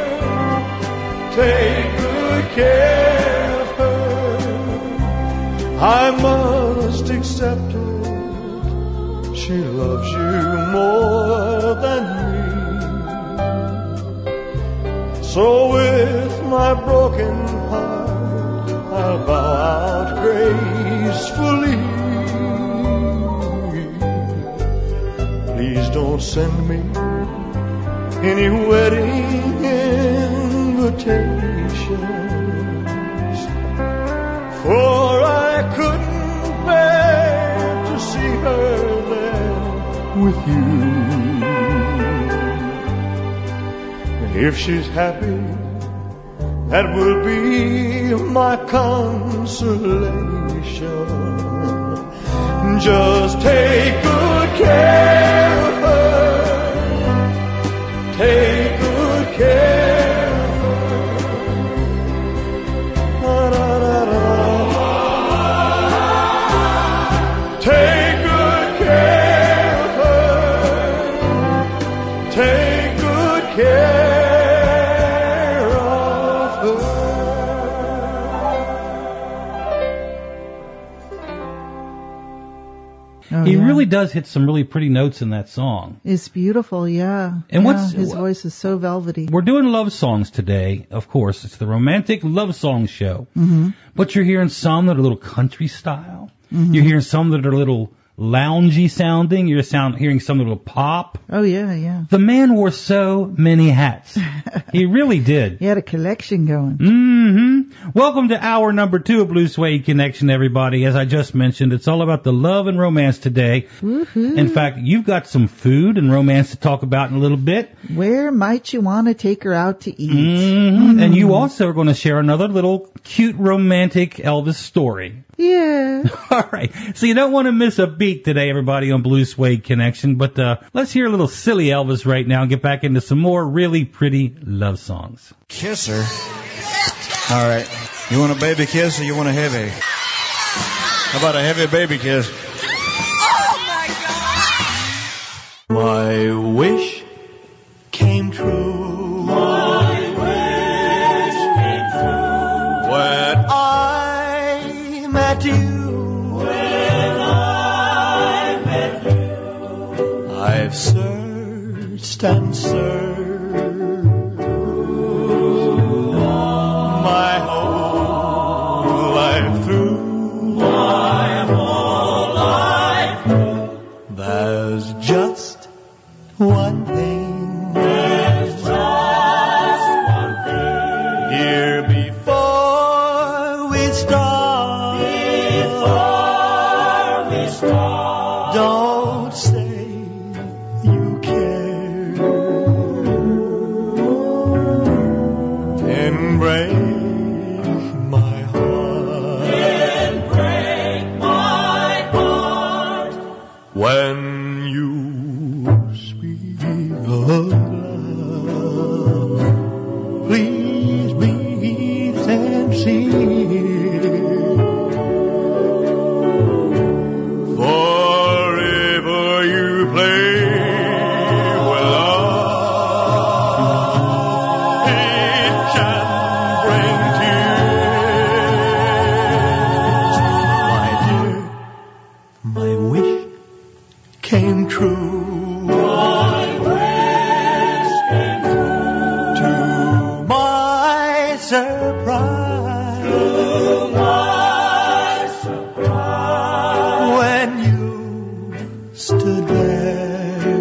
Take good care of her. I must accept it. She loves you more than me. So with my broken heart, I'll bow out gracefully. Please don't send me any wedding invitations, for I couldn't bear to see her there with you. If she's happy, that will be my consolation. Just take good care of her. Take good care of her. Da, da, da, da. Take good care of her. Take good care of her. Oh, he yeah. really does hit some really pretty notes in that song. It's beautiful, yeah. And yeah, what's his voice is so velvety. We're doing love songs today, of course. It's the Romantic Love Song Show. Mm-hmm. But you're hearing some that are a little country style. Mm-hmm. You're hearing some that are a little loungy sounding. You're sound hearing some that are pop. Oh, yeah, yeah. The man wore so many hats. He really did. He had a collection going. Mm-hmm. Welcome to hour number two of Blue Suede Connection, everybody. As I just mentioned, it's all about the love and romance today. Woohoo. In fact, you've got some food and romance to talk about in a little bit. Where might you want to take her out to eat? Mm-hmm. Mm. And you also are going to share another little cute romantic Elvis story. Yeah. All right. So you don't want to miss a beat today, everybody, on Blue Suede Connection. But uh, let's hear a little silly Elvis right now and get back into some more really pretty love songs. Kiss her. All right. You want a baby kiss or you want a heavy? How about a heavy baby kiss? Oh, my God. My wish came true. My wish came true. When I met you. When I met you. I've searched and searched. My whole life through. My whole life through. There's just one thing. There's just one thing. Here before we start. Before we start. Don't say you care. And break my heart. And break my heart. When you speak of love, please be sincere. Forever you play with love, it can bring tears. My dear, my wish came true. My wish came true. To my surprise, To my surprise. when you stood there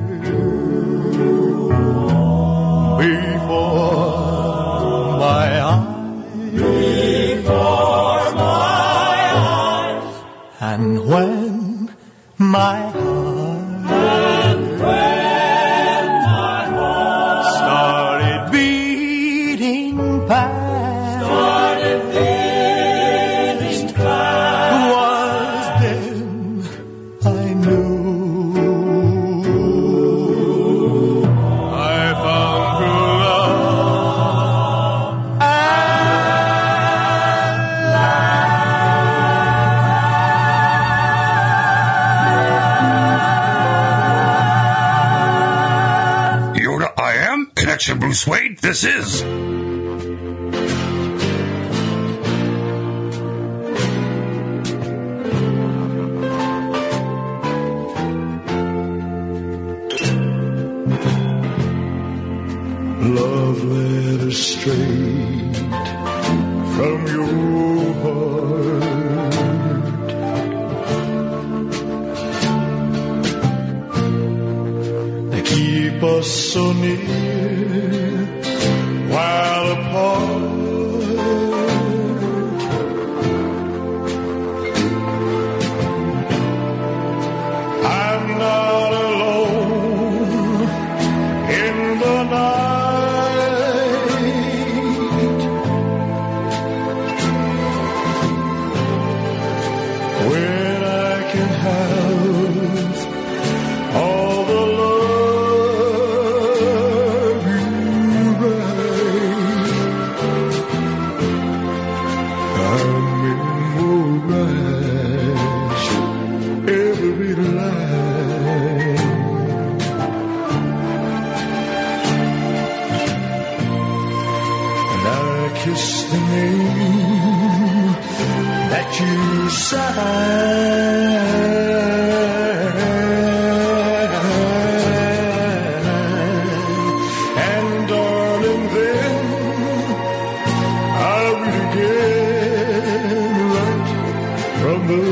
before my eyes, Before my eyes. and when my heart And when my heart started beating fast, started beating fast. was then I knew I found true love Yoda, I am Connection Blue Suede. This is. love letter straight from your heart. They keep us so near while apart. I'm not alone in the night. When I can have all the love you write, I'm memorize every line. And I kiss the name that you sign.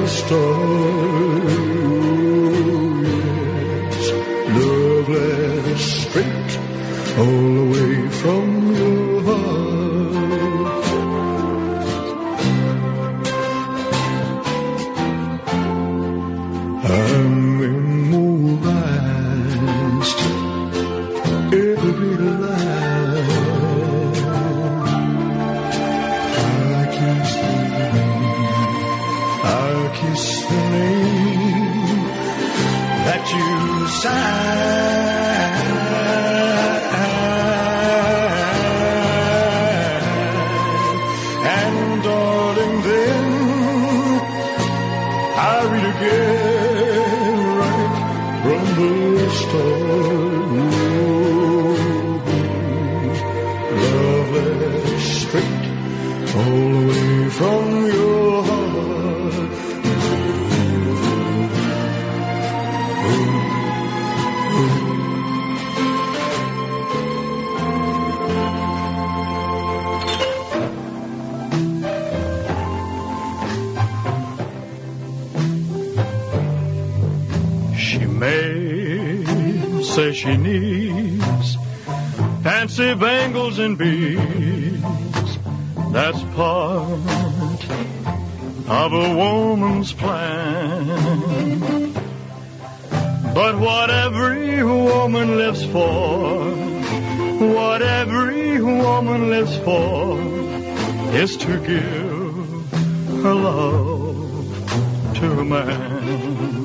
star. Yes, love letters straight all the way from your heart. I'm memorized every line. I kiss the name, I kiss the name that you sign. And darling, then I read again right from the start. Love letters straight all the way from your heart. She may say she needs fancy bangles and beads. That's part of a woman's plan. But what every woman lives for, what every woman lives for, is to give her love to a man.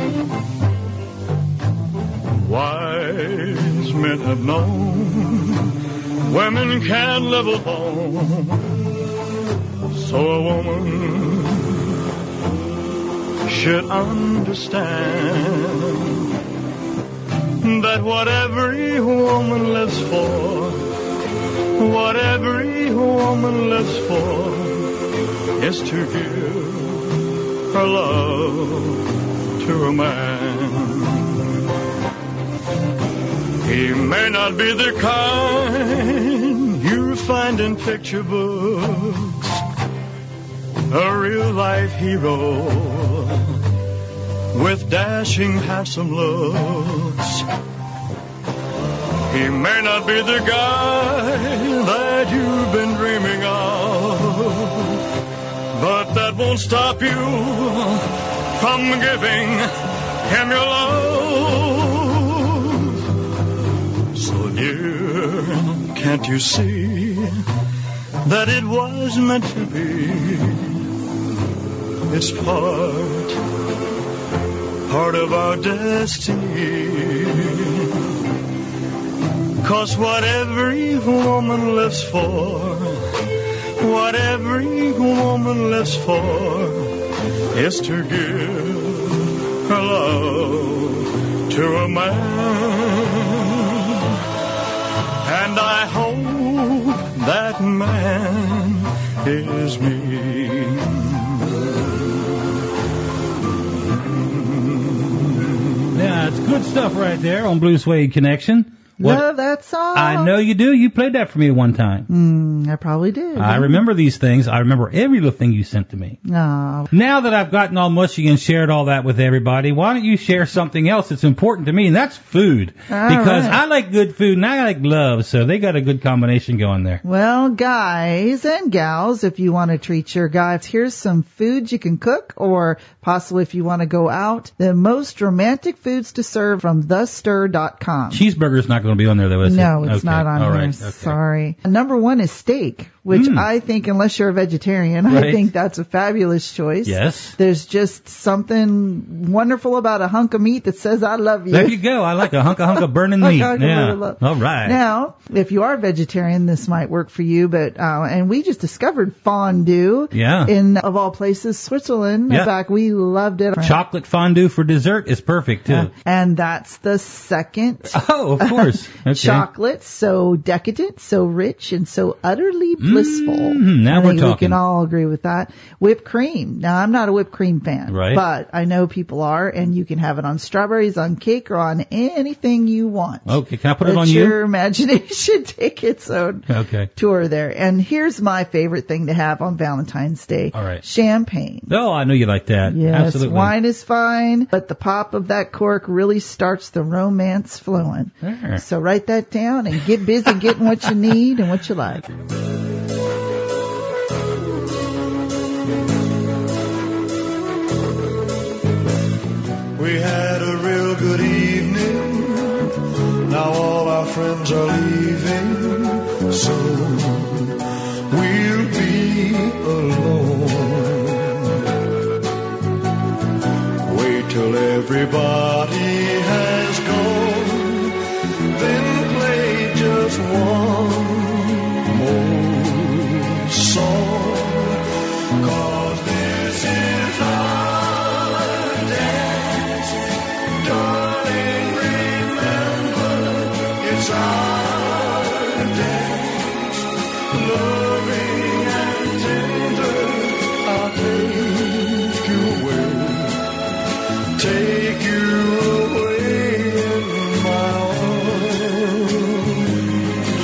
Wise men have known women can't live alone. So a woman should understand that what every woman lives for, what every woman lives for, is to give her love to a man. He may not be the kind you find in picture books, a real-life hero with dashing, handsome looks. He may not be the guy that you've been dreaming of, but that won't stop you from giving him your love. So dear, can't you see that it was meant to be? It's part, part of our destiny. 'Cause what every woman lives for, what every woman lives for, is to give her love to a man. And I hope that man is me. Yeah, it's good stuff right there on Blue Suede Connection. What? Love that song. I know you do. You played that for me one time. Mm, I probably did. I remember these things. I remember every little thing you sent to me. Oh. Now that I've gotten all mushy and shared all that with everybody, why don't you share something else that's important to me, and that's food. All because right. I like good food and I like love, so they got a good combination going there. Well, guys and gals, if you want to treat your guys, here's some foods you can cook, or possibly if you want to go out, the most romantic foods to serve from the stir dot com. Cheeseburger's not going to be on there, though, is it? No, it's Okay. not on All here. right. Okay. Sorry. Number one is steak, which Mm. I think, unless you're a vegetarian, Right. I think that's a fabulous choice. Yes. There's just something wonderful about a hunk of meat that says, I love you. There you go. I like a hunk, a hunk of burning Hunk, meat. hunk of Yeah. burning love. All right. Now, if you are a vegetarian, this might work for you, but, uh, and we just discovered fondue. Yeah. In, of all places, Switzerland. Yeah. In fact, we loved it. Chocolate fondue for dessert is perfect, too. Uh, and that's the second. Oh, of course. Okay. Chocolate, so decadent, so rich, and so utterly Mm, blissful. Mm, now I we're think talking. We can all agree with that. Whipped cream. Now, I'm not a whipped cream fan, Right. but I know people are, and you can have it on strawberries, on cake, or on anything you want. Okay, can I put it Let on you? your imagination take its own Okay. tour there. And here's my favorite thing to have on Valentine's Day. All right. Champagne. Oh, I knew you liked that. Yes, Absolutely. wine is fine, but the pop of that cork really starts the romance flowing. Sure. So write that down and get busy getting what you need and what you like. We had a real good evening. Now all our friends are leaving. Soon we'll be alone. Wait till everybody has gone, then play just one more song. 'Cause this is our dance, darling, remember it's our dance, loving and tender. I'll take you away, take you away in my arms.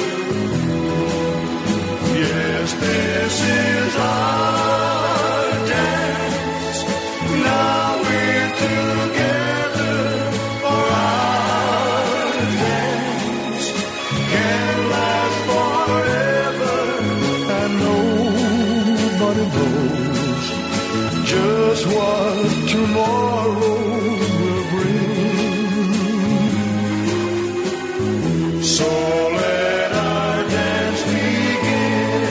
Yes, this is our dance. Now we're together, for our dance can last forever, and nobody knows just what tomorrow will bring. So let our dance begin.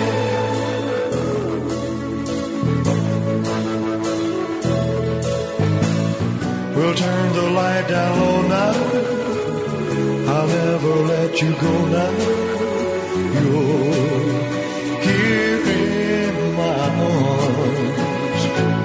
We'll turn the light down low now. I'll never let you go now. You're here in my arms.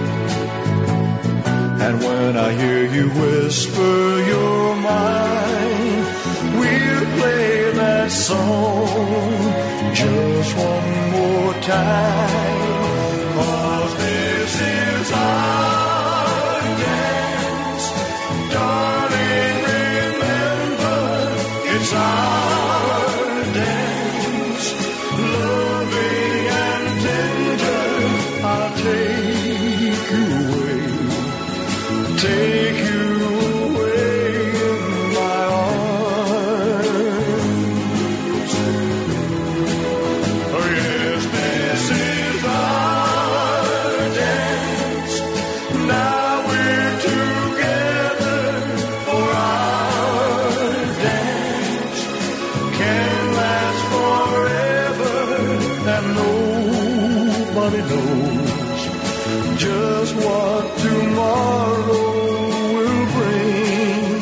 And when I hear you whisper you're mine, we'll play that song just one more time. 'Cause this is our dance, darling, remember it's our dance, loving and tender. I'll take you away, take you away in my arms. Oh yes, this is our dance. Now we're together, for our dance can last forever, and nobody knows just what tomorrow will bring.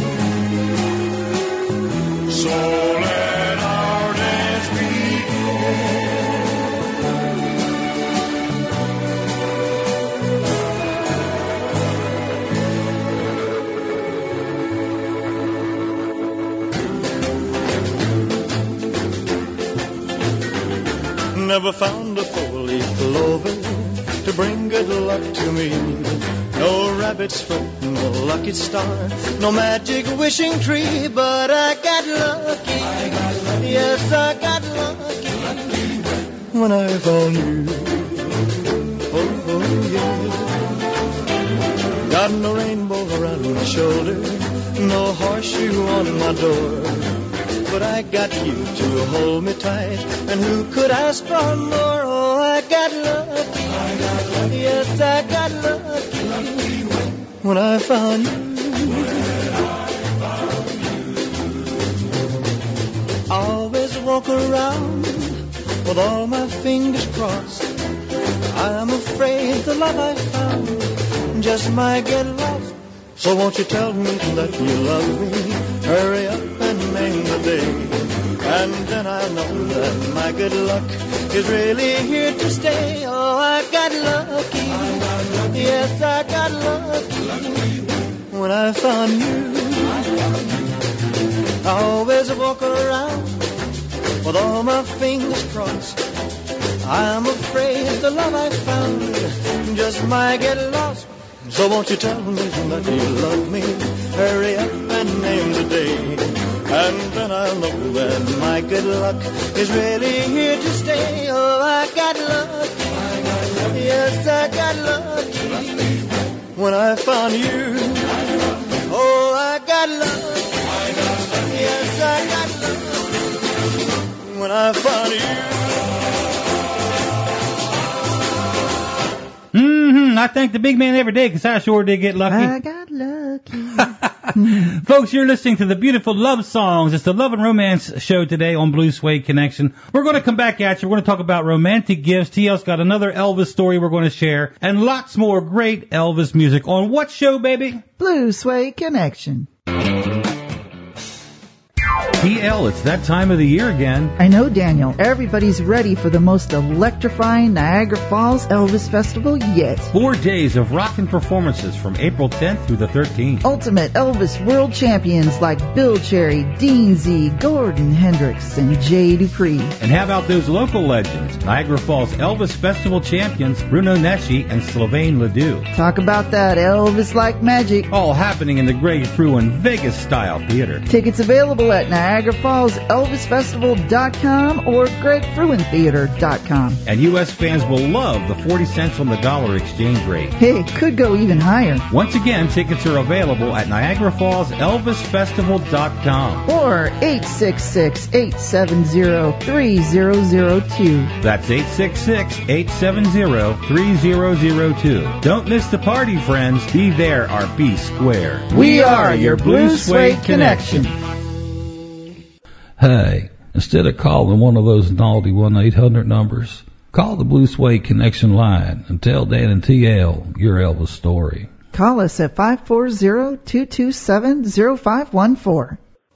So let our dance begin. Never found a four-leaf clover to bring good luck to me. No rabbit's foot, no lucky star, no magic wishing tree, but I got lucky. I got lucky. Yes, I got lucky. lucky when I found you. Oh, oh, yeah. Got no rainbow around my shoulder, no horseshoe on my door, but I got you to hold me tight, and who could ask for more? Oh, I got lucky. I got lucky. Yes, I got lucky. lucky when I found you. I always walk around with all my fingers crossed. I'm afraid the love I found just might get lost. So won't you tell me that you love me? Hurry up and name the day, and then I know that my good luck is really here to stay. Oh, I got lucky. I got lucky. Yes, I got lucky. lucky when I found you. I always walk around with all my fingers crossed. I'm afraid the love I found just might get lost. So won't you tell me that you love me? Hurry up and name the day, and then I'll know that my good luck is really here to stay. Oh, I got luck. Yes, I got lucky when I found you. Oh, I got luck. Yes, I got luck when I found you. Mm-hmm. I thank the big man every day because I sure did get lucky. I got lucky. Folks, you're listening to the beautiful love songs. It's the Love and Romance show today on Blue Suede Connection. We're going to come back at you. We're going to talk about romantic gifts. T L's got another Elvis story we're going to share, and lots more great Elvis music on what show, baby? Blue Suede Connection. T L, it's that time of the year again. I know, Daniel. Everybody's ready for the most electrifying Niagara Falls Elvis Festival yet. Four days of rockin' performances from April tenth through the thirteenth. Ultimate Elvis world champions like Bill Cherry, Dean Z, Gordon Hendricks, and Jay Dupree. And how about those local legends? Niagara Falls Elvis Festival champions Bruno Nesci and Sylvain Ledoux. Talk about that Elvis-like magic. All happening in the Greg Fruin Vegas-style theater. Tickets available at Niagara Falls Elvis Festival dot com or Greg Fruin Theater dot com. And U S fans will love the forty cents on the dollar exchange rate. Hey, could go even higher. Once again, tickets are available at Niagara Falls Elvis Festival dot com. Or eight six six, eight seven zero, three zero zero two. That's eight six six, eight seven zero, three zero zero two. Don't miss the party, friends. Be there or be square. We are your Blue Suede Connection. Hey, instead of calling one of those naughty one eight hundred numbers, call the Blue Suede Connection line and tell Dan and T L your Elvis story. Call us at five four zero, two two seven, zero five one four.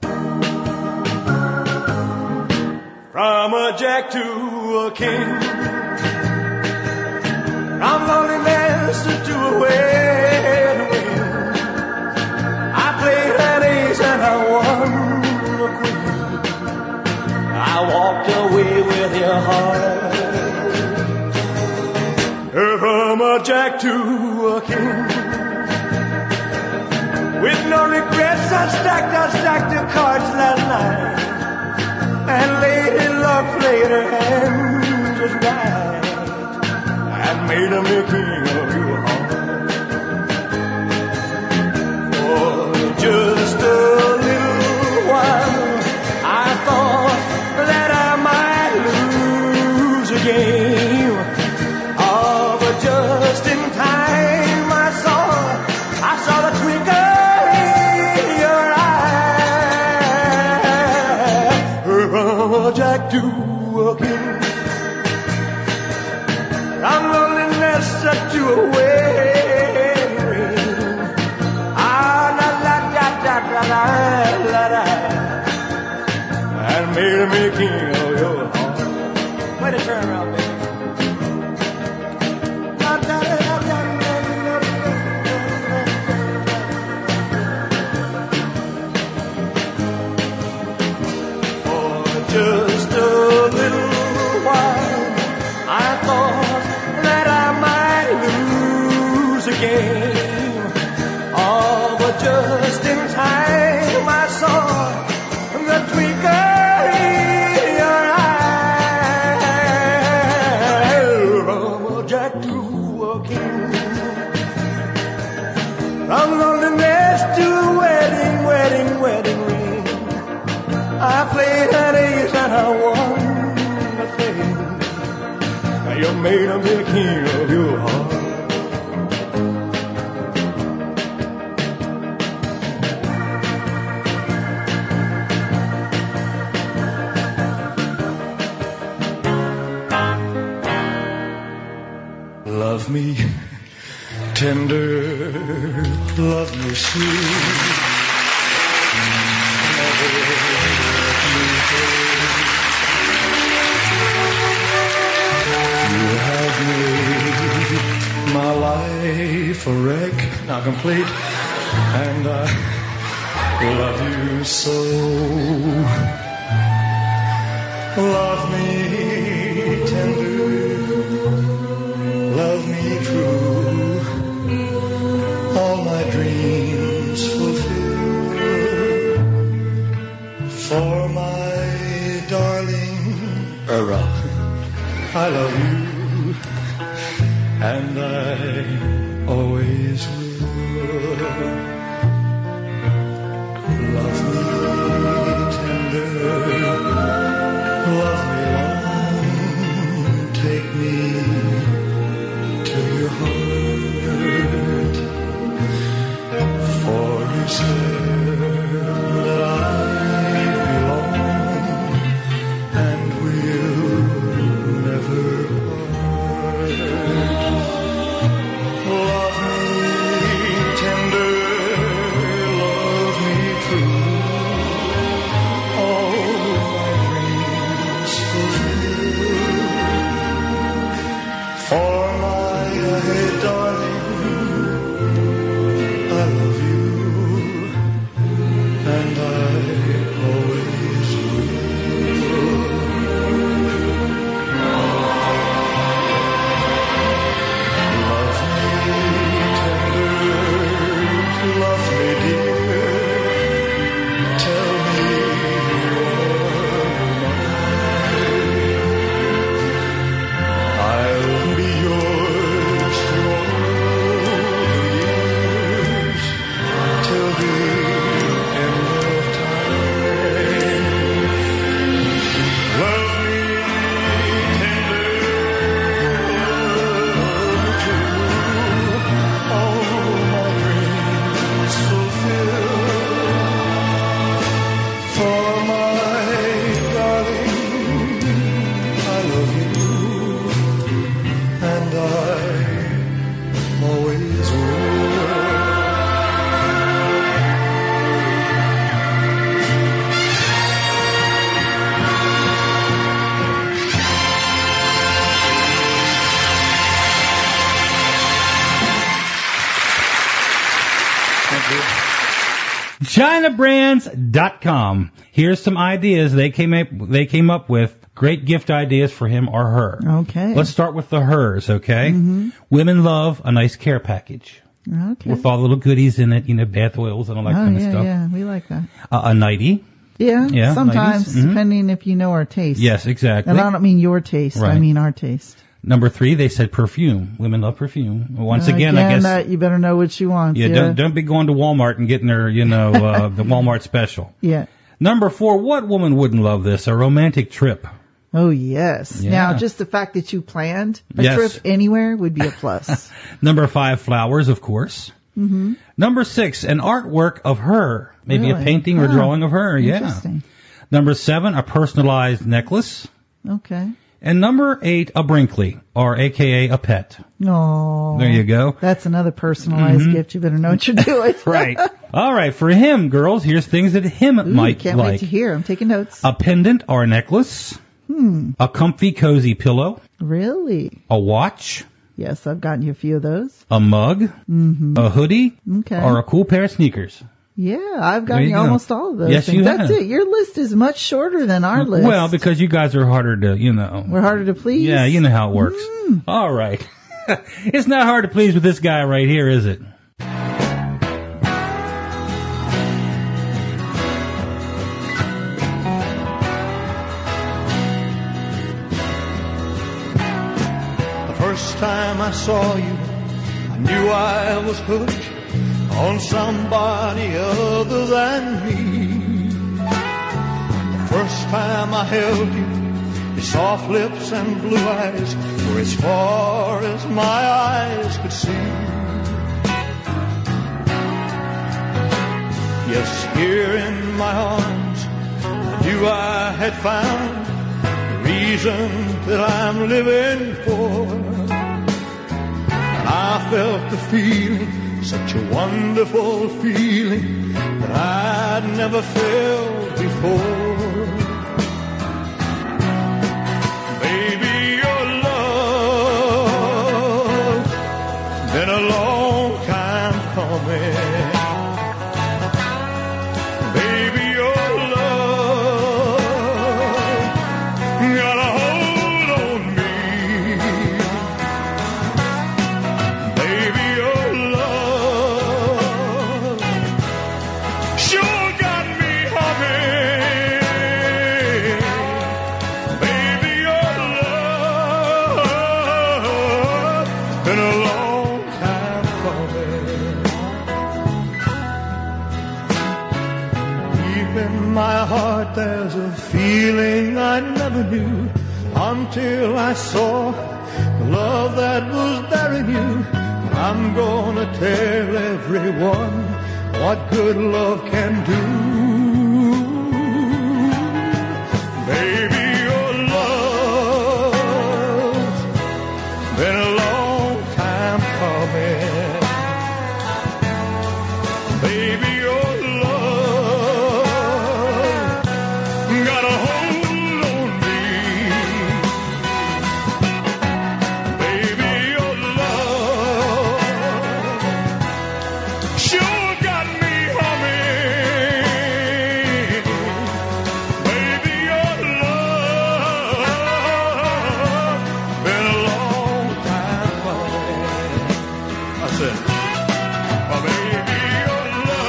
From a jack to a king, from loneliness to a wedding ring, I played an ace and I won the queen. I walked away with your heart. From a jack to a king, with no regrets, I stacked, I stacked the cards last night, and Lady Luck played her hand just right, and made a king of your heart. For just a little while, I thought that I might lose a game. Oh, but just in time I saw, I saw the twinkle in your eye. From a jack to a king, from loneliness to a wedding ring. Ah, la la da da da la la la. And made me king of your heart. Way to turn around, baby. For just a little while, I thought that I might lose a game. Oh, but just in time I saw the twinkle in your eye. From a jack to a king, from loneliness to a wedding, wedding, wedding ring. I played an ace and I won the thing. You made me the king of your heart. Love me tender, love me sweet. Never let me go. You have made my life a wreck, now complete, and I love you so. Love me tender, true, all my dreams fulfill. For my darling, Era, I love you, and I always will. Love me tender, love me long, take me to your heart. For you said that I belong and will never part. Love me tender, love me true, all my dreams fulfill. For my darling, I love you, and I always will. Love me tender, love me dear, tell me you're mine. I'll be yours through all the years, till the end of time. Love me tender, love me true, all my dreams fulfill. For my darling, I love you, and I always will. China Brands dot com. Here's some ideas they came up, they came up with. Great gift ideas for him or her. Okay. Let's start with the hers, okay? Mhm. Women love a nice care package Okay. with all the little goodies in it, you know, bath oils and all that oh, kind of yeah, stuff. yeah, we like that. Uh, a nightie. Yeah, Yeah, sometimes, ladies. Mhm. depending if you know our taste. Yes, exactly. And I don't mean your taste, I Right. mean our taste. Number three, they said perfume. Women love perfume. Once again, I Again, guess. uh, you better know what you want. yeah, Yeah, don't don't be going to Walmart and getting their, you know, uh, the Walmart special. Yeah. Number four, what woman wouldn't love this? A romantic trip. Oh, yes. Yeah. Now, just the fact that you planned a Yes. trip anywhere would be a plus. Number five, flowers, of course. Mm-hmm. Number six, an artwork of her. Maybe a Really? painting or Huh. drawing of her. Yeah. Interesting. Number seven, a personalized necklace. Okay. And number eight, a Brinkley, or A K A a pet. Oh. There you go. That's another personalized Mhm. gift. You better know what you're doing. Right. All right. For him, girls, here's things that him Ooh, might can't like. wait to hear. I'm taking notes. A pendant or a necklace. Hmm. A comfy, cozy pillow. Really? A watch. Yes, I've gotten you a few of those. A mug. Mm-hmm. A hoodie. Okay. Or a cool pair of sneakers. Yeah, I've There gotten you you go. almost all of those Yes, things. you That's have. it. Your list is much shorter than our list. Well, because you guys are harder to, you know. We're harder to please. Yeah, you know how it works. All right. It's not hard to please with this guy right here, is it? The first time I saw you, I knew I was hooked on somebody other than me. The first time I held you, your soft lips and blue eyes were as far as my eyes could see. Yes, here in my arms, I knew I had found the reason that I'm living for. And I felt the feeling, such a wonderful feeling that I'd never felt before. Baby, your love been a long time coming. Baby, your love got a hold on me. feeling I never knew until I saw the love that was there in you. I'm gonna tell everyone what good love can do. Baby, your love's been a long time coming. Baby, your love got a hold on me. Baby, your love sure got me humming. Baby, your love been a long time coming. I said, oh, baby, your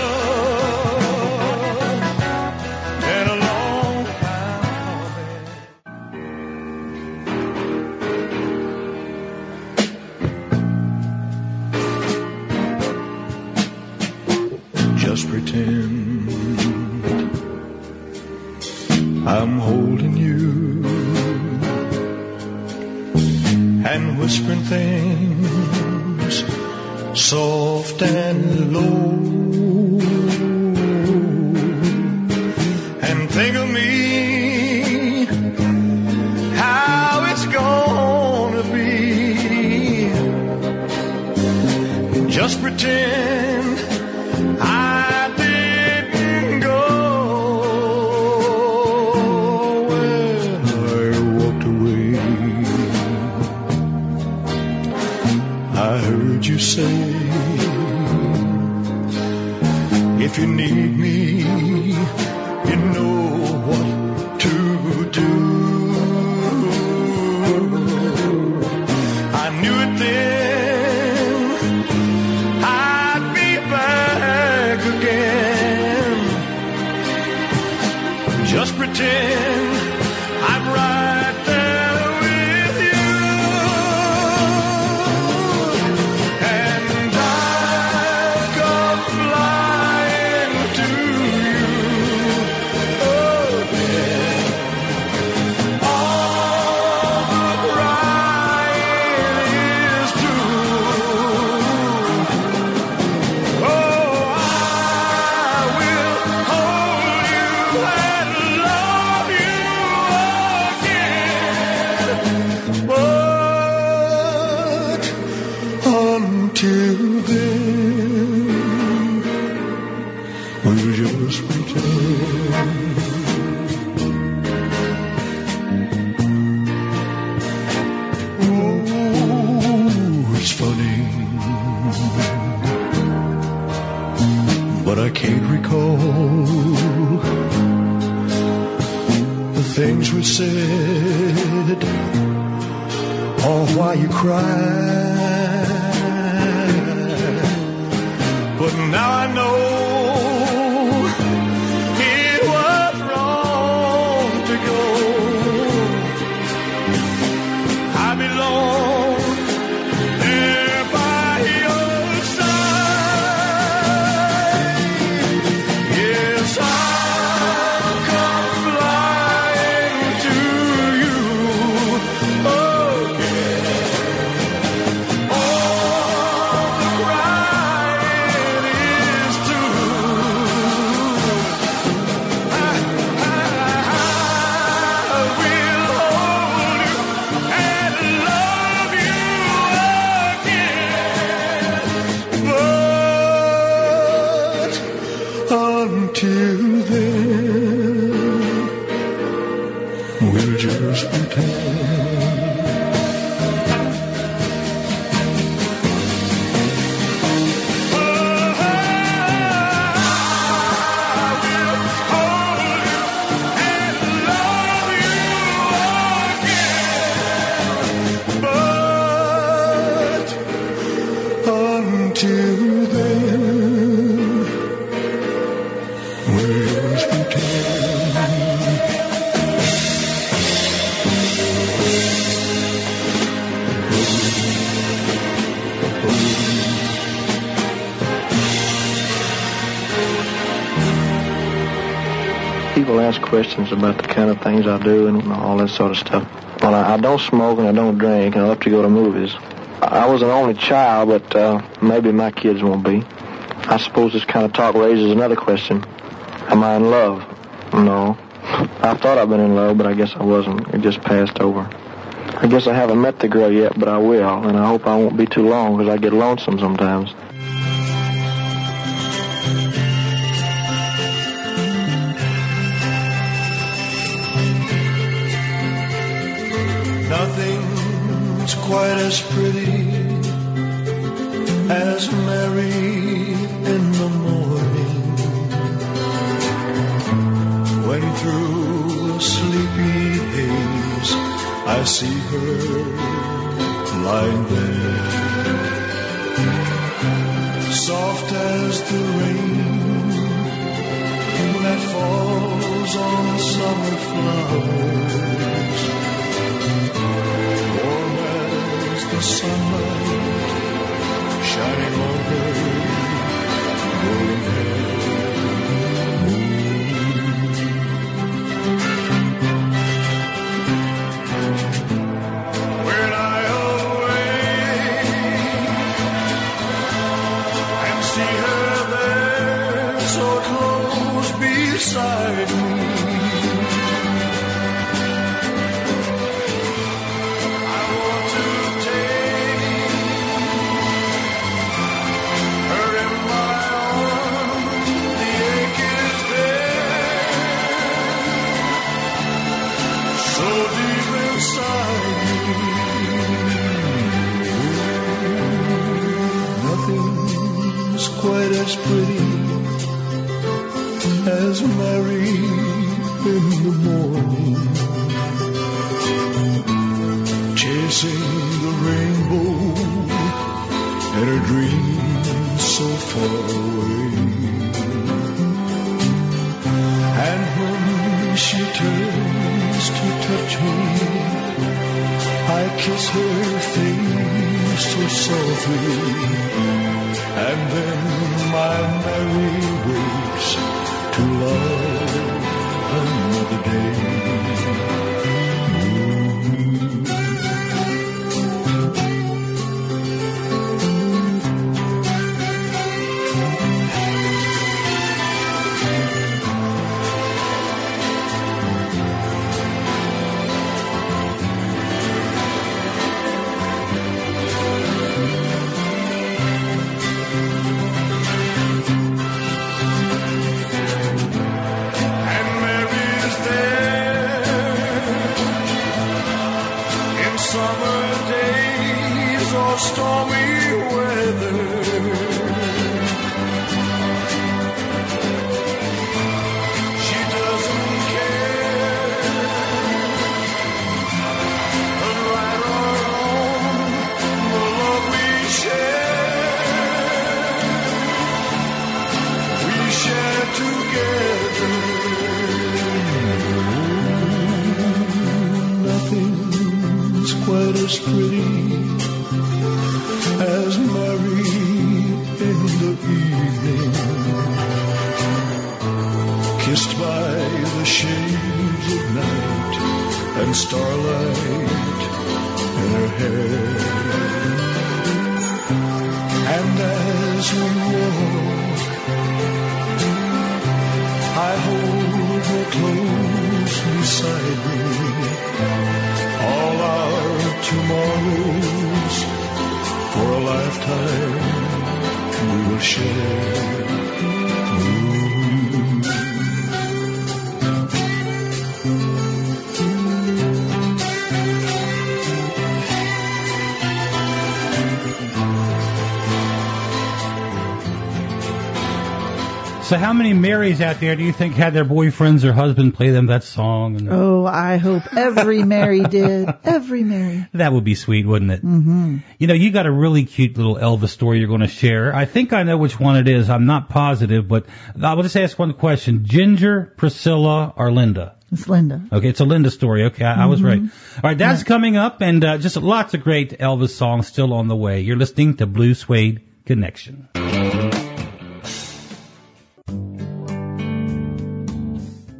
love been a long time. Just pretend I'm holding you and whispering things soft and low, and think of me, how it's gonna be. Just pretend I didn't go when I walked away. I heard you say, if you need me, you know what to do. I knew it then, I'd be back again. Just pretend I'm right there with you, and I'll come flying to you. Oh, yeah. All the crying is true. Oh, I will hold you and love you again. But until then, we'll just pretend. Oh, it's funny, but I can't recall the things we said or why you cried. But now I know it was wrong to go. I belong there by your side. Yes, I'll come flying to you. Oh, yeah. All the crying is true. I, I, I will hold you and love you again. But until then, we'll just pretend. Until then, we'll just pretend. people ask questions about the kind of things I do and all that sort of stuff. Well, I, I don't smoke and I don't drink, and I love to go to movies. I was an only child, but uh, maybe my kids won't be. I suppose this kind of talk raises another question. Am I in love? No. I thought I'd been in love, but I guess I wasn't. It just passed over. I guess I haven't met the girl yet, but I will, and I hope I won't be too long, because I get lonesome sometimes. Nothing's quite as pretty as Mary in the morning, when through a sleepy haze I see her lying there, soft as the rain that falls on summer flowers, warm as the sunlight shining on her golden hair. When I awake and see her there so close beside me, quite as pretty as Mary in the morning, chasing the rainbow and her dreams so far away. And when she turns to touch me, I kiss her face so softly, and then my Mary wakes to love another day. Stormy weather, she doesn't care, but right or wrong, the love we share, we share together. Nothing's quite as pretty as Mary in the evening, kissed by the shades of night and starlight in her hair. And as we walk, I hold her close beside me. All our tomorrows for a lifetime we will share. So how many Marys out there do you think had their boyfriends or husband play them that song? And oh, I hope every Mary did. Every Mary. That would be sweet, wouldn't it? Mm-hmm. You know, you got a really cute little Elvis story you're going to share. I think I know which one it is. I'm not positive, but I'll just ask one question. Ginger, Priscilla, or Linda? It's Linda. Okay, it's a Linda story. Okay, I, mm-hmm. I was right. All right, that's yeah. coming up, and uh, just lots of great Elvis songs still on the way. You're listening to Blue Suede Connection.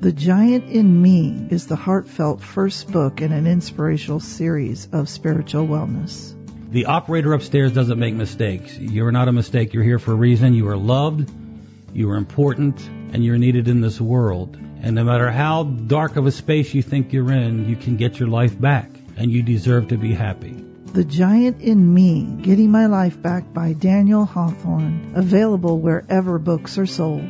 The Giant in Me is the heartfelt first book in an inspirational series of spiritual wellness. The operator upstairs doesn't make mistakes. You're not a mistake. You're here for a reason. You are loved, you are important, and you're needed in this world. And no matter how dark of a space you think you're in, you can get your life back, and you deserve to be happy. The Giant in Me, Getting My Life Back by Daniel Hawthorne, available wherever books are sold.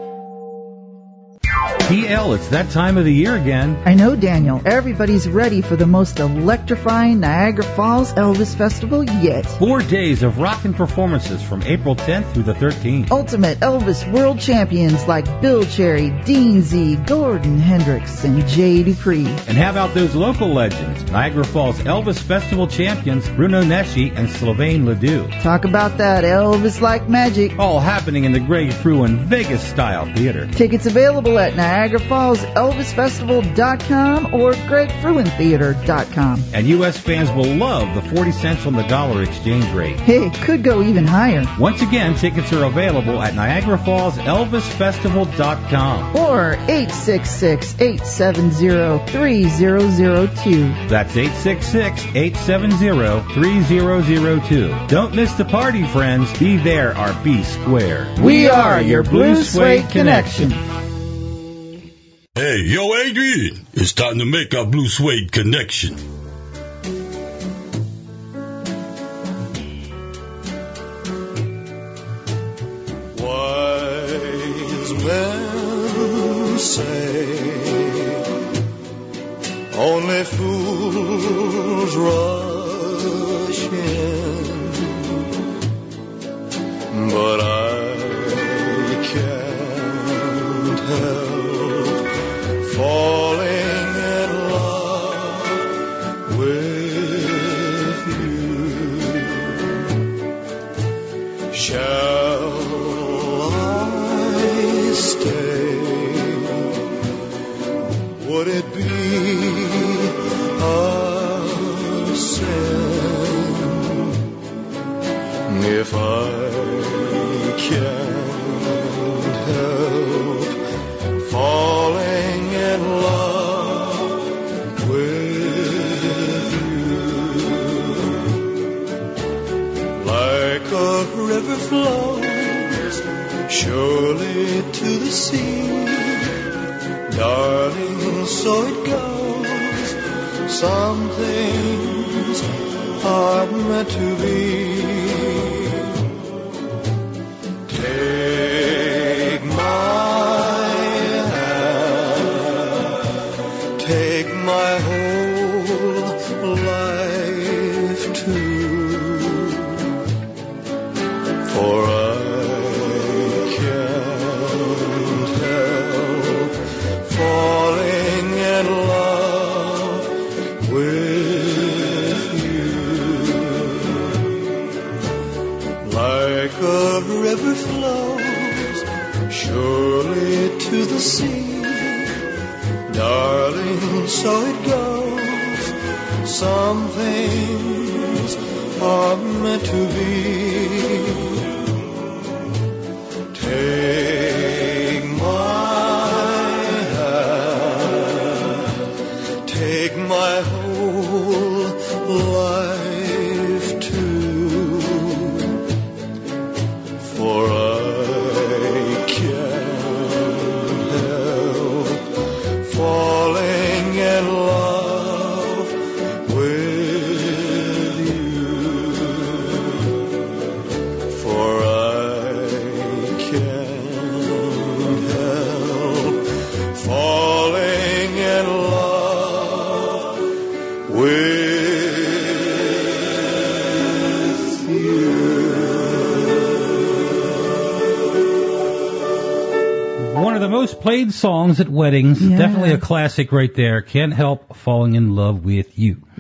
T L, it's that time of the year again. I know, Daniel. Everybody's ready for the most electrifying Niagara Falls Elvis Festival yet. Four days of rockin' performances from April tenth through the thirteenth. Ultimate Elvis world champions like Bill Cherry, Dean Z, Gordon Hendricks, and Jay Dupree. And how about those local legends? Niagara Falls Elvis Festival champions Bruno Nesci and Sylvain Ledoux. Talk about that Elvis-like magic. All happening in the Greg Fruin Vegas-style theater. Tickets available at Niagara Falls Elvis Festival dot com or Greg Fruin Theater dot com. And U S fans will love the forty cents on the dollar exchange rate. Hey, could go even higher. Once again, tickets are available at Niagara Falls Elvis Festival dot com. Or eight six six, eight seven zero, three zero zero two. That's eight six six, eight seven zero, three zero zero two. Don't miss the party, friends. Be there or be square. We are your Blue Suede Connection. Hey, yo, Adrian, it's time to make our Blue Suede connection. Wise men say only fools rush in, but I can't help falling in love with you. Shall I stay? Would it be a sin if I can't help falling in love with you? Like a river flows surely to the sea, darling, so it goes. Some things are meant to be. Take my hand, take my whole life too, for I can't help falling in love with you. Like a river flows surely to the sea, darling, so it goes. Some things are meant to be. Take my hand, take my whole life too, for I can't help falling in love with you, for I can't help falling in love with One of the most played songs at weddings. Yeah. Definitely a classic right there. Can't help falling in love with you. Yeah.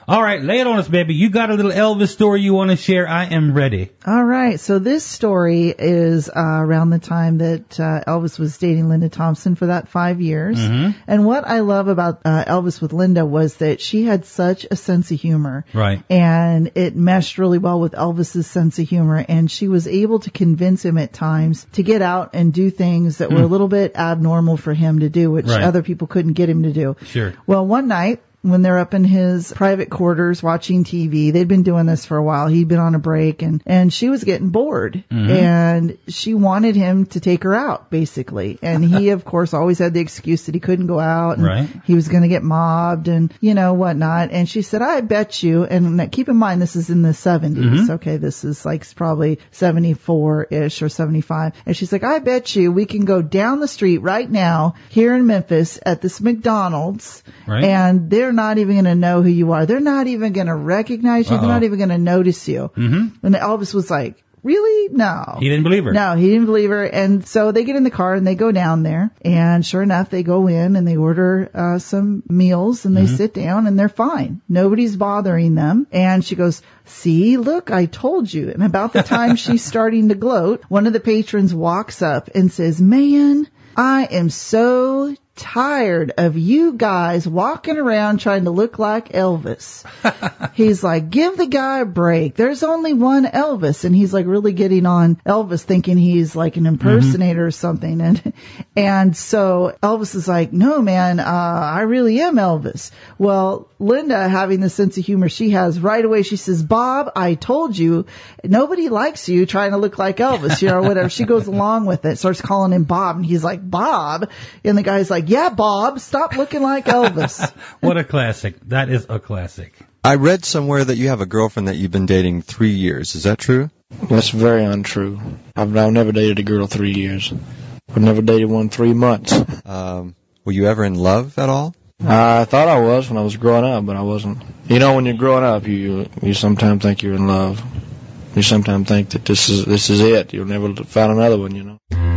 All right, lay it on us, baby. You got a little Elvis story you want to share? I am ready. All right. So this story is uh, around the time that uh, Elvis was dating Linda Thompson for that five years. Mm-hmm. And what I love about uh, Elvis with Linda was that she had such a sense of humor. Right. And it meshed really well with Elvis's sense of humor. And she was able to convince him at times to get out and do things that were Mm. a little bit abnormal for him to do, which Right. other people couldn't get him to do. Sure. Well, one night, when they're up in his private quarters watching T V, they'd been doing this for a while. He'd been on a break, and, and she was getting bored. Mhm. And she wanted him to take her out, basically. And he, of course, always had the excuse that he couldn't go out. And Right. he was going to get mobbed and, you know, whatnot. And she said, I bet you, and keep in mind, this is in the seventies. Mhm. Okay, this is like probably seventy-four-ish or seventy-five. And she's like, I bet you we can go down the street right now here in Memphis at this McDonald's. Right. And they're not even going to know who you are. They're not even going to recognize you. Uh-oh. They're not even going to notice you. Mm-hmm. And Elvis was like, really? No. He didn't believe her. No, he didn't believe her. And so they get in the car and they go down there. And sure enough, they go in and they order uh, some meals and they Mhm. sit down and they're fine. Nobody's bothering them. And she goes, see, look, I told you. And about the time she's starting to gloat, one of the patrons walks up and says, man, I am so tired of you guys walking around trying to look like Elvis. He's like, give the guy a break. There's only one Elvis. And he's like really getting on Elvis, thinking he's like an impersonator or something. And, and so Elvis is like, no, man, uh, I really am Elvis. Well, Linda, having the sense of humor she has, right away she says, Bob, I told you, nobody likes you trying to look like Elvis, you know, or whatever. She goes along with it, starts calling him Bob. And he's like, Bob? And the guy's like, yeah, Bob, stop looking like Elvis. What a classic. That is a classic. I read somewhere that you have a girlfriend that you've been dating three years. Is that true? That's very untrue. I've, I've never dated a girl three years. I've never dated one three months. Um, were you ever in love at all? I thought I was when I was growing up, but I wasn't. You know, when you're growing up, you you sometimes think you're in love. You sometimes think that this is this is it. You'll never find another one, you know.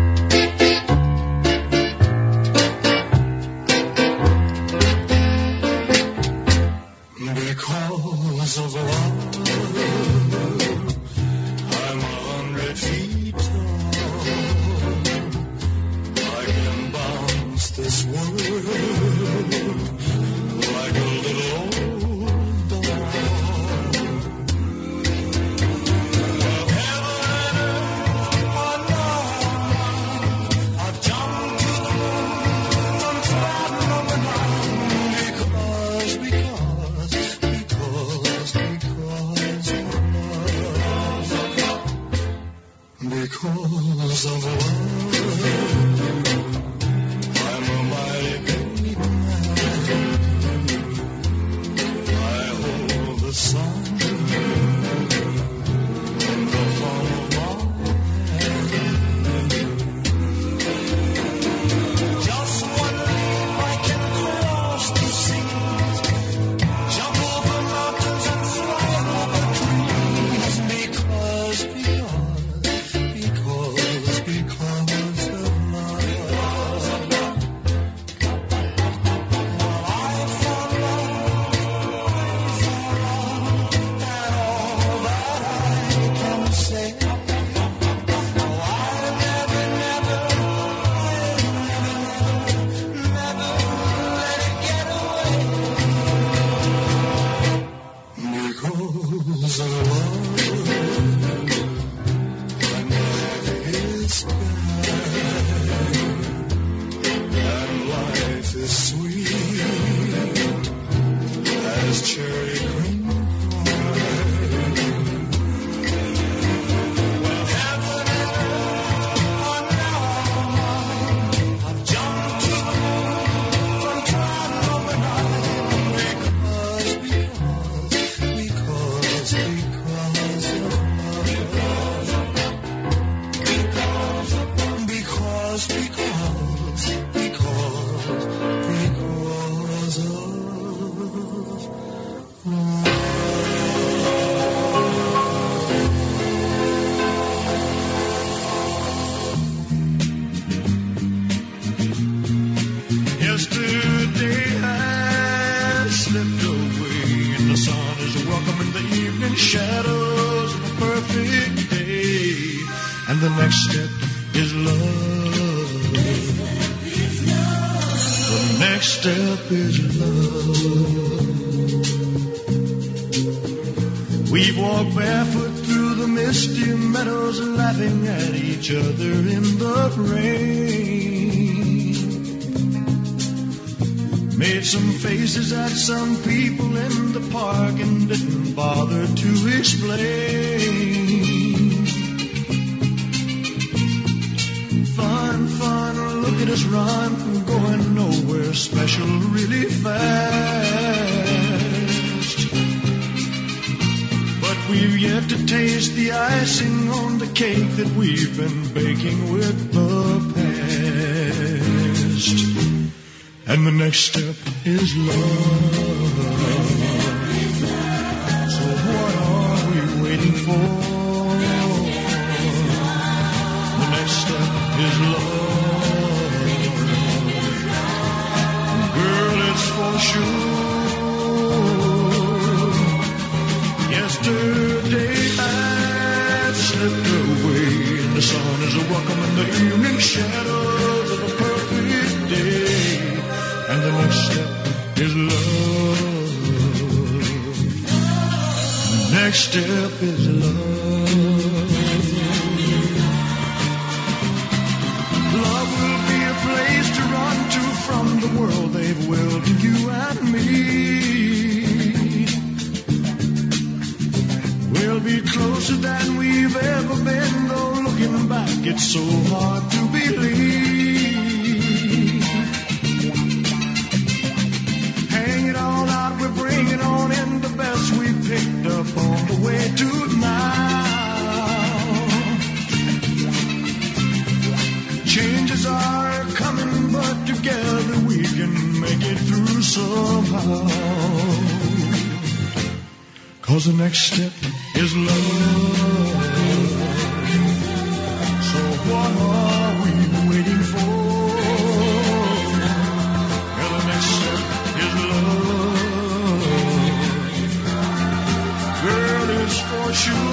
Because of love, I'm a hundred feet tall. I can bounce this world like a little old doll. Well, heaven and earth are now. I've jumped to the moon from trodden on the ground because, because. Because of love, I'm a mighty baby man. I hold the sun in the palm of my hand. Just one leap I can cross the seas, jump over mountains and fly over trees. Because, because Because, because of love. I found love, I found love, and all that I can say. Oh, I never, never, I never, never let it get away. Because of love. And life is sweet as cherry cream pie. Well, heaven and earth are now mine. I've jumped to the moon from trodden on the night. Because, because, because, because of love. Because, because, because, because. and the next step is love. The next step is love. We walk barefoot through the misty meadows, laughing at each other in the rain. Made some faces at some people in the park and didn't bother to explain. Fun, fun, look at us run, going nowhere special really fast. But we've yet to taste the icing on the cake that we've been baking with the past. And the next step is love. So what are we waiting for? The next step is love. Girl, it's for sure. Yesterday I slipped away, and the sun is welcoming the evening shadows of a perfect day. And the next step is love. The next step is love. Love will be a place to run to from the world they've willed to you and me. We'll be closer than we've ever been, though looking back it's so hard to believe. Bring it on in the best we picked up on the way to now. Changes are coming, but together we can make it through somehow. 'Cause the next step is love. So what are we waiting for? Yeah, the next step is love. Girl, it's for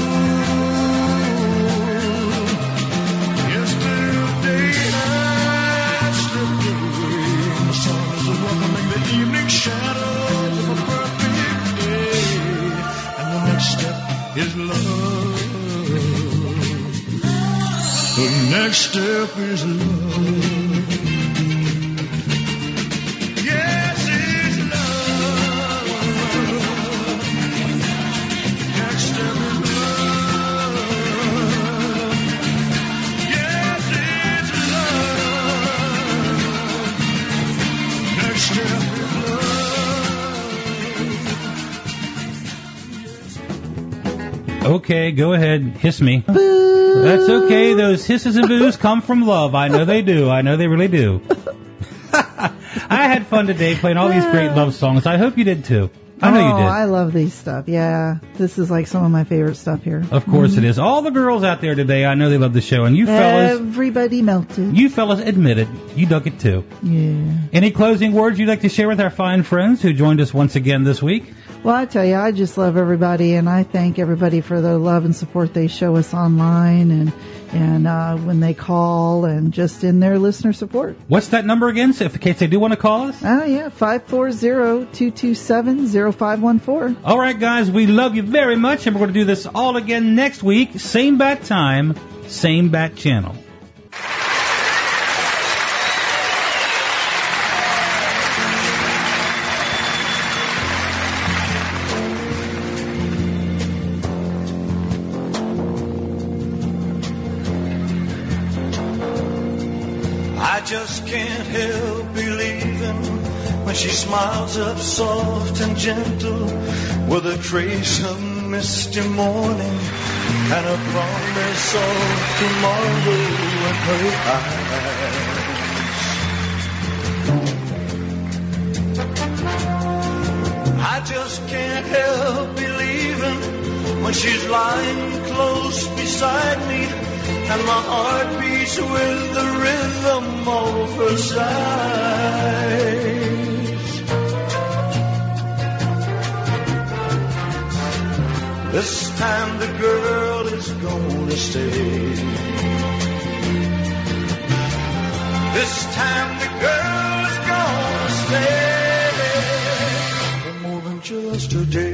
sure. Yesterday I slipped away, and the sun is welcoming the evening shadows of a perfect day. And the next step is love. The next step is love. Yes, it's love. Next step is love. Yes, it's love. Next step is love. Okay, go ahead, hiss me. That's okay. Those hisses and boos come from love. I know they do. I know they really do. I had fun today playing all these great love songs. I hope you did too. I know oh, you did. I love these stuff. Yeah, this is like some of my favorite stuff here. Of course mm-hmm. it is. All the girls out there today, I know they love the show. And you fellas... Everybody melted. You fellas admitted you dug it too. Yeah. Any closing words you'd like to share with our fine friends who joined us once again this week? Well, I tell you, I just love everybody, and I thank everybody for their love and support they show us online and and uh, when they call and just in their listener support. What's that number again, so if in case they do want to call us? Oh, yeah, five four zero, two two seven, zero five one four. All right, guys, we love you very much, and we're going to do this all again next week. Same bat time, same bat channel. I just can't help believing when she smiles up soft and gentle with a trace of misty morning and a promise of tomorrow in her eyes. I just can't help believing when she's lying close beside me and my heart beats with the rhythm of her sighs. This time the girl is gonna stay. This time the girl is gonna stay for more than just a day.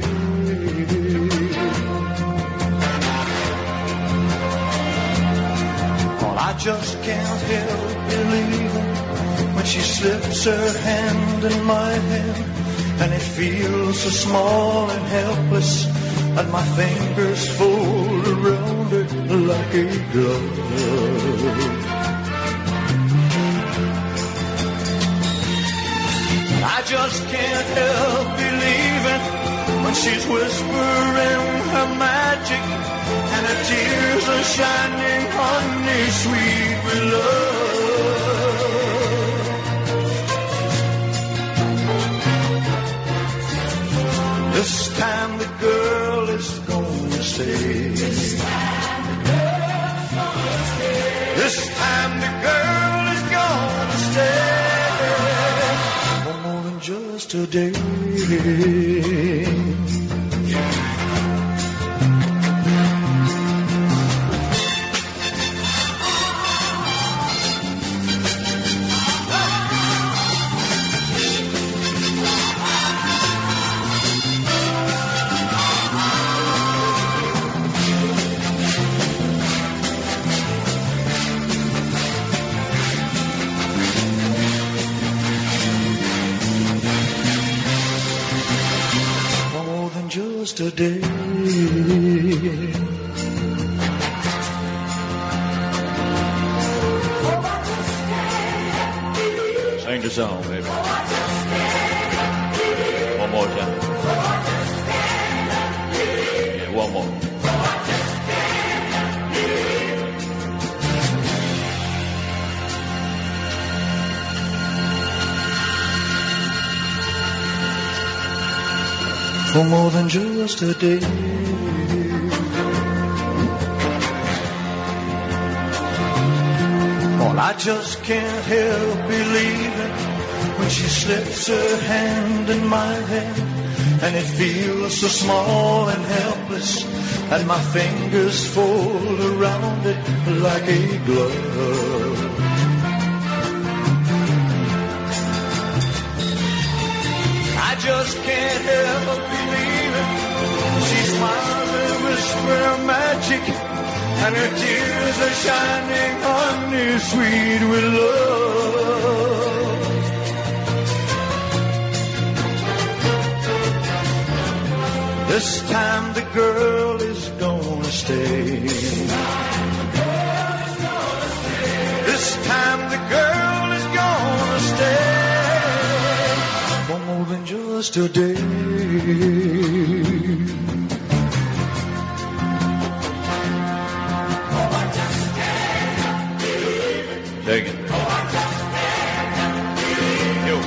Well, I just can't help believing when she slips her hand in my hand, and it feels so small and helpless, and my fingers fold around it like a glove. I just can't help believing when she's whispering her magic, and her tears are shining honey sweet with love. This time the girl is gonna stay. This time the girl's gonna stay. This time the girl is gonna stay for more than just a day. Just a day. Sing the song, baby. One more time. Yeah, one more. For more than just a day. Well, I just can't help believing when she slips her hand in my hand, and it feels so small and helpless, and my fingers fold around it like a glove. I just can't help believing she smiles and whispers magic, and her tears are shining honey sweet with love. This time the girl is gonna stay. This time the girl is gonna stay for more than just a day. Take it. Yo.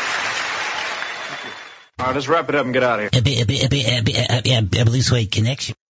All right, let's wrap it up and get out of here. A, a, a, a, a, a, a, a Blue Suede Connection.